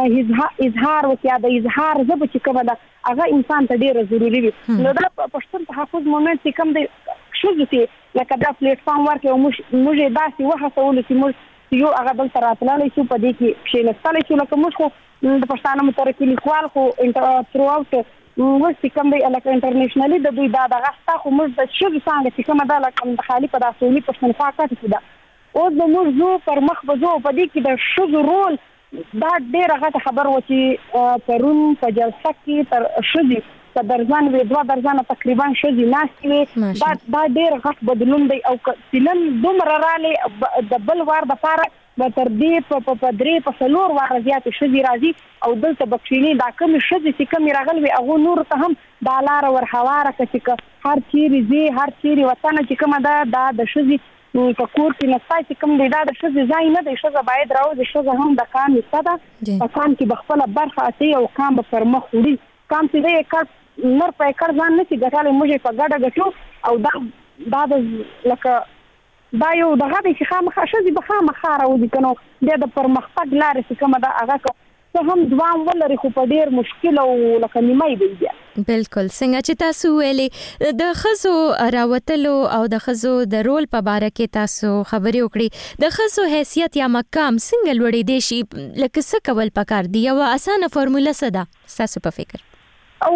اظهار وکړي د اظهار زب چې کومه ده هغه انسان ته ډیر ضروری دی نو دا پښتون تحفظ مومنت چې کوم دی شو چې لکه دا پلیټ فارم ورکړي او موږ موږ داسې وهڅول چې موږ یو هغه دلته راتللی شو په دې کې کښېنستلی شو لکه موږ خو د پښتانه مترقي لیکوال خو تھرو آوټ موږ چې کوم دی لکه انټرنیشنلي د دوی دا دغه ستا خو موږ د ښځو څانګه چې کومه ده لکه د خالي په داسې علمي پښتونخوا کټ کې ده اوس به موږ ځو پر مخ به ځو په دې کې د ښځو رول دا ډېره غټه خبر و چې پرون په جلسه کې تر ښځې په درځان وې دوه درځانه تقریبا ښځې ناستې وې دا دا ډېر غټ بدلون دی او که نن دومره رالې د بل وار دپاره به تر دې په درې په څلور واره زیاتې ښځې راځي او دلته به کښېني دا کومې ښځې چې کومې راغلې وي هغو نورو ته هم دا لاره ور هواره کړه چې که هر چیرې ځې هر چیرې وطنه چې کومه ده دا د ښځې په کور کې نستا چې کوم دی دا د ښځې ځای نه دی ښځه باید راوځي ښځه هم د کام حصه ده په کام کې به خپله برخه اچوي او کام به پر مخ وړي کام چې دی یې نر په یکړ ځان نه شي ګټلی موږ یې په ګډه ګټو او دا دا د لکه دا یو دغه دی چې خامخا ښځې به خامخا راوځي که نو بیا د پرمختګ لارې چې کومه ده هغه که څه هم دوام ولري خو په ډېر مشکل او لکه نیمه یې بیا بالکل څنګه چې تاسو ویلې د ښځو راوتلو او د ښځو د رول په باره کې تاسو خبرې وکړې د ښځو حیثیت یا مقام څنګه لوړېدی شي لکه څه کول پکار دي یوه اسانه فارموله څه ده ستاسو په فکر او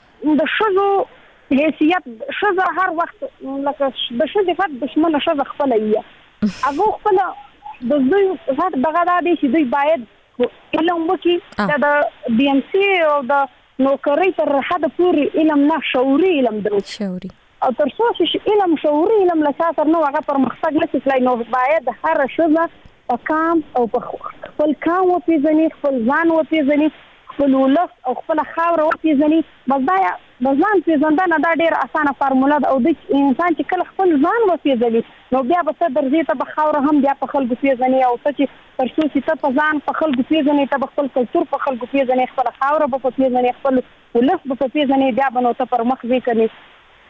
د ښځو حیثیت ښځه هر وخت لکه د ښځې غټ دشمنه ښځه خپله وي هغو خپله د دوی غټ دغه دا دی چې دوی باید علم وکړي د بي ام سي او د نوکرۍ تر حده پورې علم نه شعوري علم دی شعوري او تر څو چې علم شعوري علم له چا سره نه هغه پرمختګ نه شي تللی نو باید هره ښځه په کام او په خپل کام وپېژني خپل ځان وپېژني خپل ولس او خپله خاوره وپېژني بس دا د ځان پېژندنه دا ډېره اسانه فارموله ده او د انسان چې کله خپل ځان وپېژني نو بیا به ته درځې ته به خاوره هم بیا په خلکو پېژني او ته چې تر څو چې ته په ځان په خلکو پېژنې ته به خپل کلتور په خلکو پېژنې خپله خاوره به په پېژنې خپل ولس به په پېژنې بیا به نو ته پر مخ ځې کوې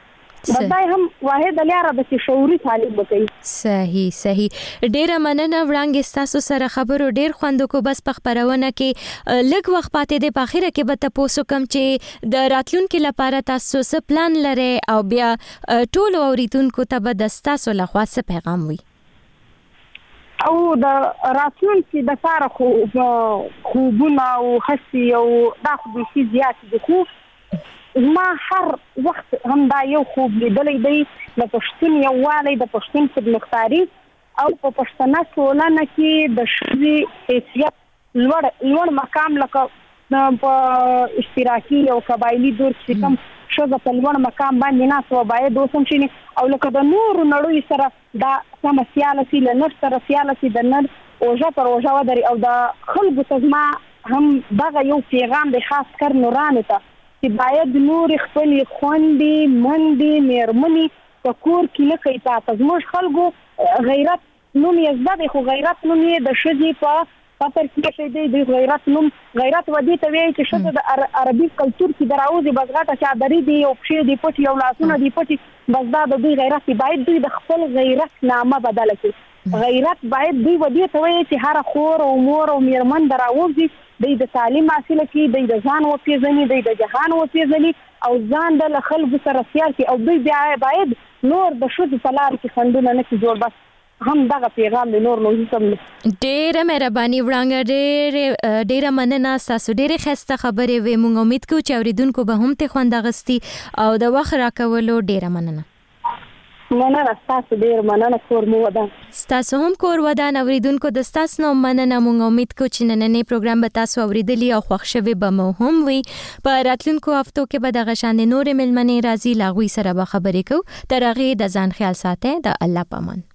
بس دا هم واحده لاره ده چې شعوري تعلیم وکړي صحیح صحیح ډېره مننه وړاندې ستاسو سره خبرو ډېر خوند وکړو بس په خپرونه کې لږ وخت پاتې دی په اخره کې به تاسو کوم چې د راتلونکي لپاره تاسو څه پلان لرئ او بیا ټولو اوریدونکو ته به د ستاسو لخوا څه پیغام وي او د راتلونکي دپاره خو خوبونه او هڅې او دا خو بیخي زیات دي خو ما هر وخت هم دا یو خوب لیدلی دی د پښتون یووالی د پښتون خودمختاري او په پښتنه ټولنه کې د ښځې حیثیت لوړ لوړ مقام لکه په اشتراکي او قبایلي دور کې کوم ښځه په لوړ مقام باندې ناسته وه باید اوس هم شي او لکه د نورو نړیو سره دا سمه سیاله شي له نر سره سیاله شي د نر اوژه پر اوژه ودري او د خلکو ته زما هم دغه یو پیغام دی خاص کر نورانو ته چې باید نورې خپلې خوندې منډې مېرمنې په کور کې نه کوي پاته زموږ خلکو غیرت نوم یې زده دی خو غیرت نوم یې د ښځې په فطر کې ایښی دی دوی غیرت نوم غیرت و دې ته وایي چې ښځه د عربي کلتور کې د راوځي بس غټه چادري دي یو پښې دي پټي یو لاسونه دي پټي بس دا د دوی غیرت دی باید دوی د خپل غیرت نامه بدله کړي غیرت باید دوی و دې ته وایي چې هره خور او مور او مېرمن د راوځي دوی د تعلیم حاصله کړي دوی د ځان وپېژني دوی د جهان وپېژني او ځان د له خلکو سره سیال کړي او دوی بیا باید نور د ښځو په لار کې خنډونه نه کړي جوړ بس هم دغه پیغام دی نور نو هیڅ هم نه ډېره مهرباني وړانګه ډېرې ډېره مننه ستاسو ډېرې ښایسته خبرې وې موږ امید کوو چې اورېدونکو به هم ترې خوند اخیستي او د وخت راکولو ډېره مننه مننه ستاسو ډېر مننه کور مو ودان ستاسو هم کور ودان اوریدونکو د ستاسو نو مننه موږ امید کوو چې نننی پروګرام به تاسو اوریدلی او خوښ شوي به مو هم وي په راتلونکو هفتو کې به دغه شانې نورې مېلمنې راځي له هغوی سره به خبرې کوو تر هغې د ځان خیال ساتئ د الله په امان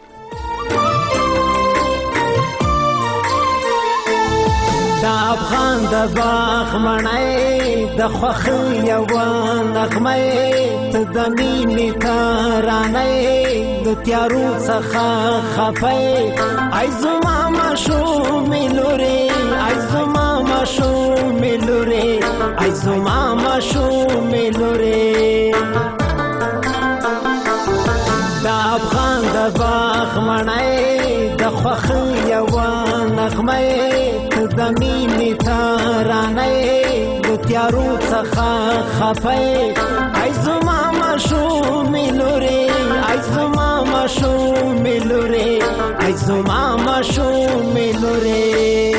د افغان د باغ مڼۍ د خوښۍ یوه نغمۍ ته د مینې ترانۍ د تیارو څخه خفۍ ای زما ماشومې لورې ای زما ماشومې لورې ای زما ماشومې لورې د افغان د باغ مڼۍ د خوښۍ یوه نغمۍ د مینې ترانۍ د تیارو څخه خفۍ ای زما ماشومې لورې ای زما ماشوم لوري ای زما ماشوم لوري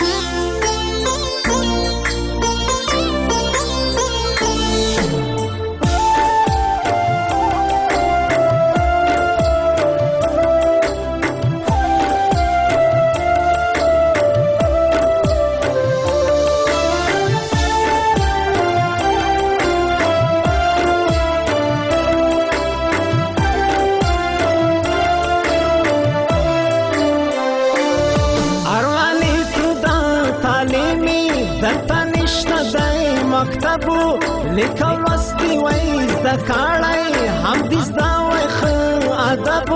مکتبو لیکل واستي وای زده کړای هم دې زده وای خو ادب